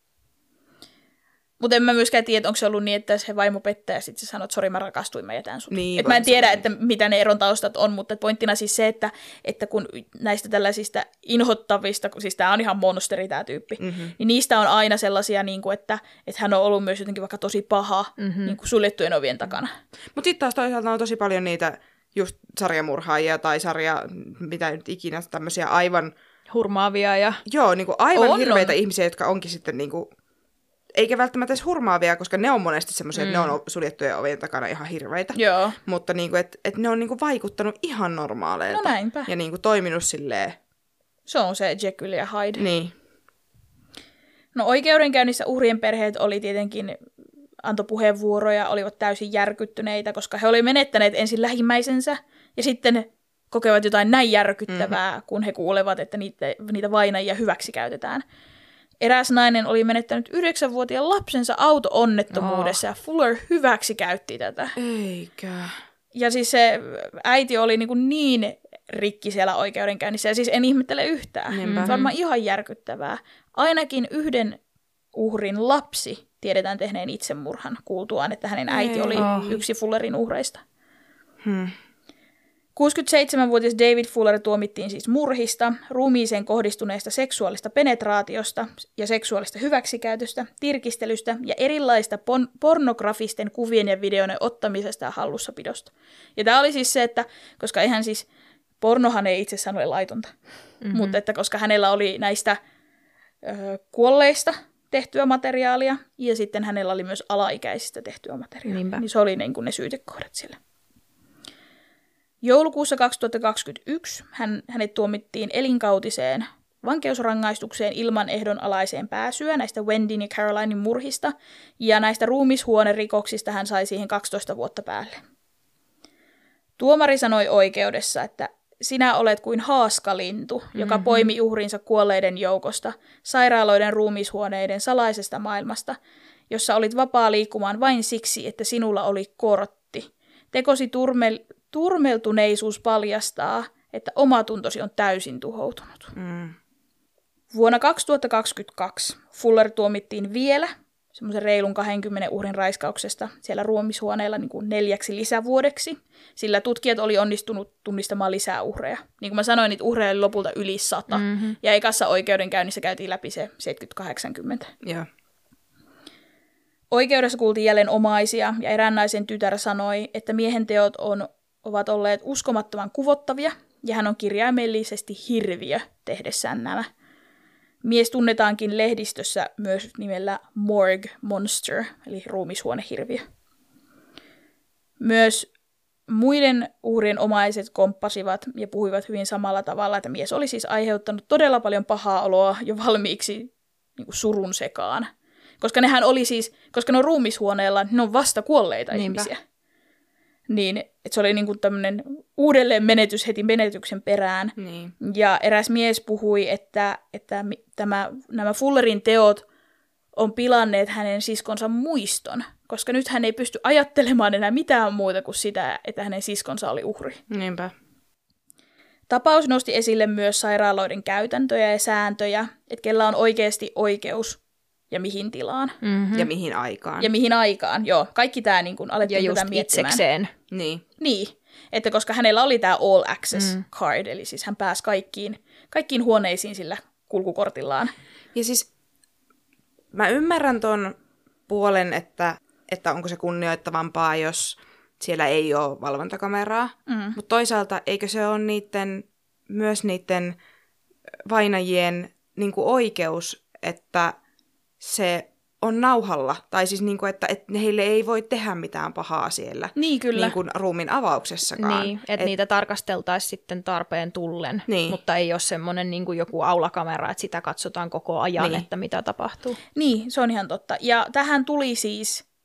C: Mutta en mä myöskään tiedä, onko se ollut niin, että se vaimo pettää ja sitten se sanoo, että sori, mä rakastuin, mä jätän sut.
D: Niin,
C: et mä en tiedä, että mitä ne eron taustat on, mutta pointtina siis se, että, että kun näistä tällaisista inhottavista, siis tää on ihan monsteri tää tyyppi, mm-hmm. niin niistä on aina sellaisia, niin kuin, että, että hän on ollut myös jotenkin vaikka tosi paha mm-hmm. niin kuin suljettujen ovien takana. Mutta
D: sitten taas toisaalta on tosi paljon niitä just sarjamurhaajia tai sarja, mitä nyt ikinä, tämmöisiä aivan
E: hurmaavia ja...
D: Joo, niin kuin aivan
C: on,
D: hirveitä
C: on.
D: ihmisiä, jotka onkin sitten niin kuin... Eikä välttämättä edes hurmaavia, koska ne on monesti semmoisia, mm. että ne on suljettujen ovien takana ihan hirveitä.
C: Joo.
D: Mutta niin kuin, että, että ne on niin kuin vaikuttanut ihan normaaleilta.
C: No näinpä.
D: Ja niin kuin toiminut silleen...
C: Se on se Jekyll ja Hyde.
D: Niin.
C: No oikeudenkäynnissä uhrien perheet oli tietenkin... antoi puheenvuoroja, olivat täysin järkyttyneitä, koska he olivat menettäneet ensin lähimmäisensä ja sitten kokevat jotain näin järkyttävää, mm-hmm. kun he kuulevat, että niitä, niitä vainajia hyväksikäytetään. Eräs nainen oli menettänyt yhdeksänvuotiaan lapsensa auto-onnettomuudessa oh. ja Fuller hyväksikäytti tätä.
D: Eikä.
C: Ja siis se äiti oli niin, kuin niin rikki siellä oikeudenkäynnissä ja siis en ihmettele yhtään. Mm-hmm. Varmaan ihan järkyttävää. Ainakin yhden uhrin lapsi tiedetään tehneen itsemurhan kuultuaan, että hänen äiti oli oh. yksi Fullerin uhreista. Hmm. kuusikymmentäseitsemänvuotias David Fuller tuomittiin siis murhista, ruumiiseen kohdistuneesta seksuaalista penetraatiosta ja seksuaalista hyväksikäytöstä, tirkistelystä ja erilaista pon- pornografisten kuvien ja videoiden ottamisesta ja hallussapidosta. Ja tämä oli siis se, että koska eihän siis, pornohan ei itsessään ole laitonta, mm-hmm. mutta että koska hänellä oli näistä ö, kuolleista tehtyä materiaalia, ja sitten hänellä oli myös alaikäisistä tehtyä materiaalia. Niinpä. Niin se oli niin kuin ne syytekohdat sille. Joulukuussa kaksituhattakaksikymmentäyksi hän, hänet tuomittiin elinkautiseen vankeusrangaistukseen ilman ehdonalaiseen pääsyä näistä Wendyn ja Carolinin murhista, ja näistä ruumishuonerikoksista hän sai siihen kaksitoista vuotta päälle. Tuomari sanoi oikeudessa, että sinä olet kuin haaskalintu, joka mm-hmm. poimi uhrinsa kuolleiden joukosta, sairaaloiden ruumishuoneiden salaisesta maailmasta, jossa olit vapaa liikkumaan vain siksi, että sinulla oli kortti. Tekosi turmel, turmeltuneisuus paljastaa, että omatuntosi on täysin tuhoutunut. Mm. Vuonna kaksituhattakaksikymmentäkaksi Fuller tuomittiin vielä semmoisen reilun kaksikymmentä uhrin raiskauksesta siellä ruumishuoneella niin kuin neljäksi lisävuodeksi, sillä tutkijat oli onnistunut tunnistamaan lisää uhreja. Niin kuin mä sanoin, niitä uhreja oli lopulta yli sata, mm-hmm. ja ekassa oikeudenkäynnissä käytiin läpi se seitsemänkymmentä kahdeksankymmentä.
D: Yeah.
C: Oikeudessa kuultiin jälleen omaisia, ja erään naisen tytär sanoi, että miehen teot on, ovat olleet uskomattoman kuvottavia, ja hän on kirjaimellisesti hirviö tehdessään nämä. Mies tunnetaankin lehdistössä myös nimellä Morgue Monster, eli ruumishuonehirviö. Myös muiden uhrien omaiset komppasivat ja puhuivat hyvin samalla tavalla, että mies oli siis aiheuttanut todella paljon pahaa oloa jo valmiiksi niin kuin surun sekaan. Koska nehän oli siis, koska ne on ruumishuoneella, ne on vasta kuolleita Niinpä. ihmisiä. Niin, että se oli niin kuin tämmöinen uudelleen menetys heti menetyksen perään. Niin. Ja eräs mies puhui, että, että tämä, nämä Fullerin teot on pilanneet hänen siskonsa muiston, koska nyt hän ei pysty ajattelemaan enää mitään muuta kuin sitä, että hänen siskonsa oli uhri.
D: Niinpä.
C: Tapaus nosti esille myös sairaaloiden käytäntöjä ja sääntöjä, että kellä on oikeasti oikeus ja mihin tilaan.
D: Mm-hmm. Ja mihin aikaan.
C: Ja mihin aikaan, joo. Kaikki tämä niin kun alettiin
E: ja
C: tätä
E: just
C: miettimään.
E: itsekseen.
D: Niin.
C: Niin, että koska hänellä oli tämä all access mm. card, eli siis hän pääsi kaikkiin, kaikkiin huoneisiin sillä kulkukortillaan.
D: Ja siis mä ymmärrän ton puolen, että, että onko se kunnioittavampaa, jos siellä ei ole valvontakameraa. Mm. Mutta toisaalta eikö se ole niiden, myös niiden vainajien niin kuin oikeus, että se on nauhalla, tai siis niin kuin, että, että heille ei voi tehdä mitään pahaa siellä
C: niin, kyllä.
D: Niin kuin ruumiin avauksessakaan.
E: Niin, että et, niitä tarkasteltaisiin sitten tarpeen tullen,
D: niin.
E: Mutta ei ole semmoinen niin kuin joku aulakamera, että sitä katsotaan koko ajan, niin. Että mitä tapahtuu.
C: Niin, se on ihan totta. Ja tähän tuli siis,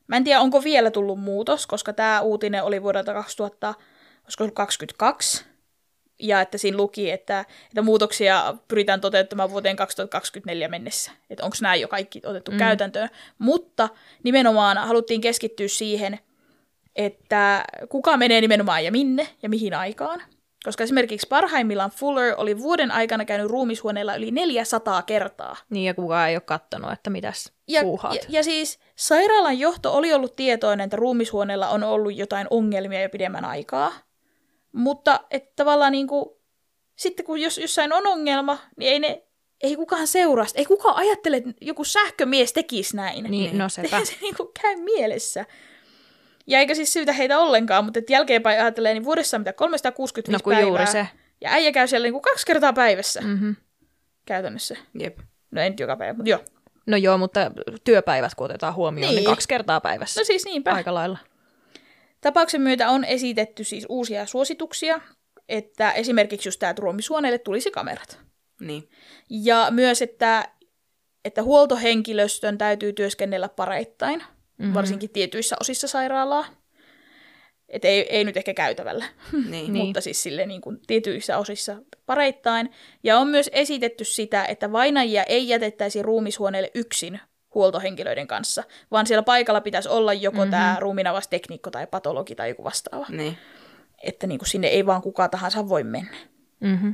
C: Mä en tiedä, onko vielä tullut muutos, koska tämä uutinen oli vuodelta kaksituhattakaksikymmentäkaksi. Ja että siinä luki, että, että muutoksia pyritään toteuttamaan vuoteen kaksituhattakaksikymmentäneljä mennessä. Että onko nämä jo kaikki otettu mm. käytäntöön. Mutta nimenomaan haluttiin keskittyä siihen, että kuka menee nimenomaan ja minne ja mihin aikaan. Koska esimerkiksi parhaimmillaan Fuller oli vuoden aikana käynyt ruumishuoneella yli neljäsataa kertaa.
E: Niin, ja kukaan ei ole katsonut, että mitäs
C: ja,
E: puuhaat.
C: Ja, ja siis sairaalan johto oli ollut tietoinen, että ruumishuoneella on ollut jotain ongelmia jo pidemmän aikaa. Mutta että tavallaan niin kuin, sitten kun jos jossain on ongelma, niin ei, ne, ei kukaan seuraa sitä. Ei kukaan ajattele, että joku sähkömies tekisi näin.
E: Niin, no sepä.
C: Eihän se niin kuin käy mielessä. Ja eikä siis syytä heitä ollenkaan, mutta että jälkeenpäin ajattelee, niin vuodessa on mitä kolmesataakuusikymmentäviisi
E: no, kun
C: päivää.
E: Juuri se.
C: Ja äijä käy siellä niin kuin kaksi kertaa päivässä.
E: Mm-hmm.
C: Käytännössä.
D: Jep.
C: No en joka päivä, mutta joo.
E: No joo, mutta työpäivät kun otetaan huomioon, niin,
C: Niin.
E: kaksi kertaa päivässä.
C: No siis niinpä.
E: Aika lailla.
C: Tapauksen myötä on esitetty siis uusia suosituksia, että esimerkiksi just tämä, että ruumisuoneelle tulisi kamerat.
D: Niin.
C: Ja myös, että, että huoltohenkilöstön täytyy työskennellä pareittain, mm-hmm. varsinkin tietyissä osissa sairaalaa. Että ei, ei nyt ehkä käytävällä,
D: Niin.
C: mutta siis silleen niin kuin tietyissä osissa pareittain. Ja on myös esitetty sitä, että vainajia ei jätettäisi ruumishuoneelle yksin huoltohenkilöiden kanssa, vaan siellä paikalla pitäisi olla joko mm-hmm. tämä ruumiinavausteknikko tai patologi tai joku vastaava.
D: Niin.
C: Että niin kuin sinne ei vaan kuka tahansa voi mennä.
E: Mm-hmm.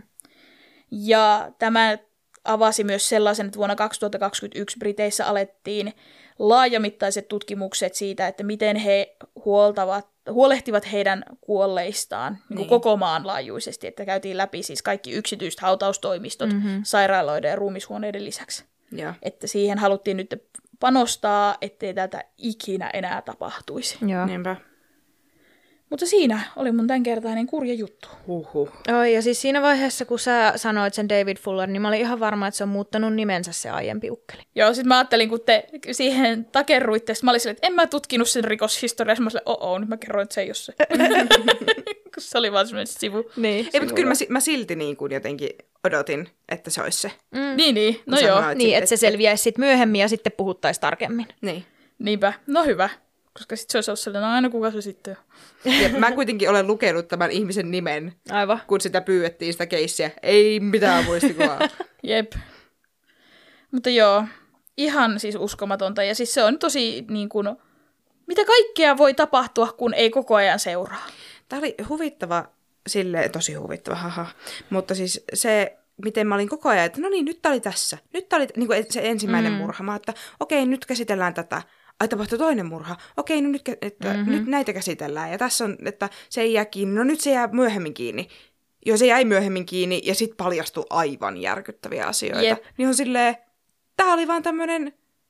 C: Ja tämä avasi myös sellaisen, että vuonna kaksituhattakaksikymmentäyksi Briteissä alettiin laajamittaiset tutkimukset siitä, että miten he huoltavat, huolehtivat heidän kuolleistaan niin kuin
D: Niin.
C: koko maan laajuisesti. Että käytiin läpi siis kaikki yksityiset hautaustoimistot
E: Mm-hmm.
C: sairaaloiden ja ruumishuoneiden lisäksi.
D: Joo.
C: Että siihen haluttiin nyt panostaa, ettei tätä ikinä enää tapahtuisi.
E: Joo.
D: Niinpä.
C: Mutta siinä oli mun tämänkertainen kurja juttu.
D: Huhhuh.
E: Oi, ja siis siinä vaiheessa, kun sä sanoit sen David Fuller, niin mä olin ihan varma, että se on muuttanut nimensä se aiempi ukkeli.
C: Joo, sit mä ajattelin, kun te siihen takerruitte, sit mä olin silleen, että en mä tutkinut sen rikoshistoriaa. Mä olin silleen, oh, nyt mä kerroin, että se ei ole se. Kun se oli vaan semmoinen sivu.
E: Niin,
D: Ei, mutta kyllä mä, si- mä silti niin kuin jotenkin odotin, että se olisi se.
E: Mm.
C: Niin, niin. No
D: Kun
C: joo.
D: sanoit
E: Niin,
D: sit,
E: että se selviäisi sitten myöhemmin ja sitten puhuttaisiin tarkemmin.
D: Niin.
C: Niinpä. No hyvä. Koska sit se olisi ollut sellainen, no aina kuka se sitten on.
D: Ja mä kuitenkin olen lukenut tämän ihmisen nimen,
E: Aivan.
D: kun sitä pyydettiin sitä keissiä. Ei mitään muistikuvaa.
C: Jep. Mutta joo, ihan siis uskomatonta. Ja siis se on tosi niin kuin, mitä kaikkea voi tapahtua, kun ei koko ajan seuraa.
D: Tämä oli huvittava, silleen, tosi huvittava, haha. Mutta siis se, miten mä olin koko ajan, että no niin, nyt tää oli tässä. Nyt tää oli niin kuin se ensimmäinen mm. murha. Mä että okei, nyt käsitellään tätä. Ai, tapahtui toinen murha. Okei, no nyt, että, mm-hmm. nyt näitä käsitellään. Ja tässä on, että se ei jää kiinni. No nyt se jää myöhemmin kiinni. Jo se jäi myöhemmin kiinni ja sitten paljastui aivan järkyttäviä asioita.
C: Jep.
D: Niin on silleen, tää oli vaan tämmönen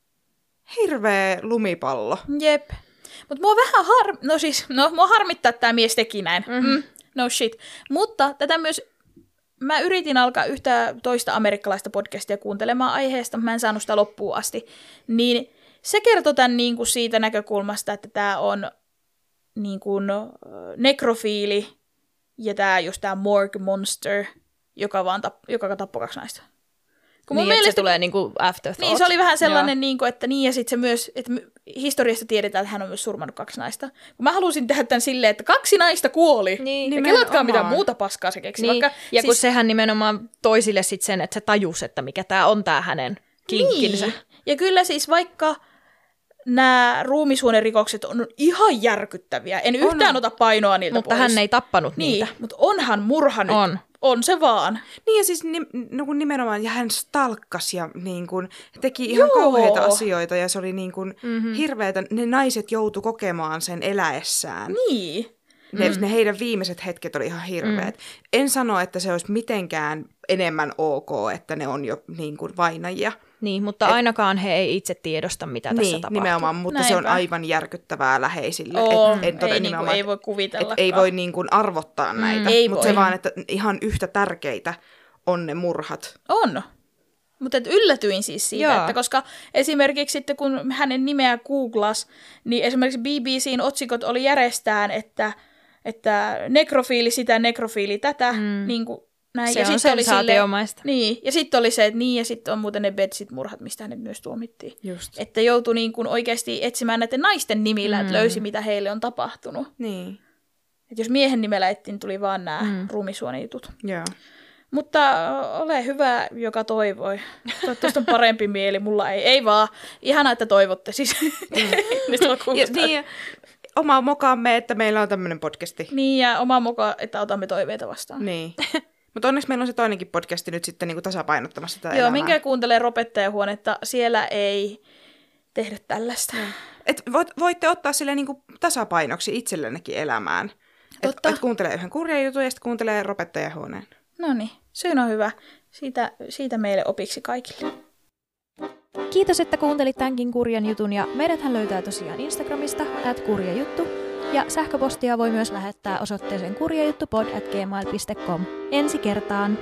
D: hirveä lumipallo.
C: Jep. Mutta mua vähän har... No siis, no mua harmittaa, että tämä mies teki näin. Mm-hmm. Mm, no shit. Mutta tätä myös... Mä yritin alkaa yhtä toista amerikkalaista podcastia kuuntelemaan aiheesta, mutta mä en saanut sitä loppuun asti. Niin se kertoo tämän niin kuin siitä näkökulmasta, että tämä on niin kuin nekrofiili ja tämä just tämä morgue monster, joka vaan tap, joka tappoi kaksi naista. Kun
E: Niin,
C: mun
E: että
C: mielestä,
E: se tulee niinku afterthought.
C: niin, se oli vähän sellainen, niin kuin, että niin ja sitten se myös, että historiasta tiedetään, että hän on myös surmannut kaksi naista. Kun mä halusin tehdä tämän silleen, että kaksi naista kuoli.
E: Niin,
C: ja
D: nimenomaan.
C: kelatkaa mitä muuta paskaa se keksi.
E: Niin.
C: Vaikka,
E: Ja kun
C: siis,
E: sehän nimenomaan toisille sit sen, että se tajus, että mikä tämä on tämä hänen kinkkinsä.
C: Niin. Ja kyllä siis vaikka nämä ruumisuonerikokset on ihan järkyttäviä. En yhtään ota painoa niiltä
E: Mutta
C: pois.
E: hän ei tappanut
C: Niin,
E: niitä.
C: mutta onhan murha nyt.
E: On.
C: On se vaan.
D: Niin ja siis nim, no kun nimenomaan, ja hän stalkkasi ja niin kun, teki ihan
C: Joo.
D: kauheita asioita ja se oli niin kun
E: Mhm.
D: hirveätä. Ne naiset joutu kokemaan sen eläessään.
C: Niin.
D: Ne, ne heidän viimeiset hetket oli ihan hirveät. Mm. En sano, että se olisi mitenkään enemmän ok, että ne on jo niin kuin vainajia.
E: Niin, mutta
D: Et-
E: ainakaan he ei itse tiedosta, mitä tässä
D: Niin,
E: tapahtuu.
D: nimenomaan, mutta se on
C: Näinpä.
D: aivan järkyttävää läheisille.
C: On.
D: Et, en toden
C: Ei, niinku,
D: nimenomaan,
C: ei voi
D: et,
C: kuvitella.
D: ei voi niin kuin arvottaa näitä,
C: ei
D: mutta
C: voi.
D: se vaan, että ihan yhtä tärkeitä on ne murhat.
C: On. Mutta yllätyin siis siitä,
E: Joo.
C: että koska esimerkiksi sitten kun hänen nimeä googlas, niin esimerkiksi B B C:n otsikot oli järjestään, että, että nekrofiili sitä, nekrofiili tätä, mm. niin kuin näin.
E: Se
C: ja
E: on
C: sit oli
E: sensaatiomaista.
C: silleen- Niin, ja sitten oli se, että niin, ja sitten on muuten ne Betsit-murhat, mistä hänet myös tuomittiin.
D: Just.
C: Että joutui niin kuin oikeasti etsimään näiden naisten nimillä, mm. että löysi, mitä heille on tapahtunut.
D: Niin,
C: Että jos miehen nimellä etsin, niin tuli vaan nämä
E: Mm.
C: mm. ruumisuonijutut.
D: joo.
C: Mutta ö, ole hyvä, joka toivoi. Toivottavasti on parempi mieli, mulla ei. Ei vaan. Ihanaa, että toivotte siis. Nyt on
D: Ja,
C: kuulostaa.
D: niin, oma mokaamme, että meillä on tämmöinen podcasti.
C: Niin, ja oma mukaan, että otamme toiveita vastaan.
D: Niin. Mutta onneksi meillä on se toinenkin podcasti nyt sitten niinku tasapainottamassa tätä
C: Joo,
D: elämää.
C: minkä kuuntelee Ropettajahuonetta, siellä ei tehdä tällaista.
D: Et voit, voitte ottaa sille niinku tasapainoksi itsellennekin elämään.
C: Totta.
D: Et, et kuuntelee yhden kurjan jutun ja sitten kuuntelee Ropettajahuoneen.
C: No niin, syyn on hyvä. Siitä, siitä meille opiksi kaikille.
E: Kiitos, että kuuntelit tämänkin kurjan jutun ja meidäthän löytää tosiaan Instagramista at kurjajuttu ja sähköpostia voi myös lähettää osoitteeseen kurjajuttupod at gmail piste com. Ensi kertaan!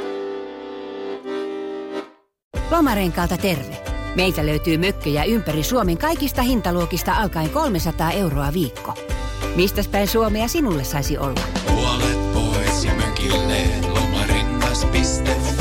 A: Lomarenkaalta terve. Meiltä löytyy mökkejä ympäri Suomen kaikista hintaluokista alkaen kolmesataa euroa viikko. Mistäs päin Suomea sinulle saisi olla?
B: Puolet pois ja mökille lomarengas piste fi.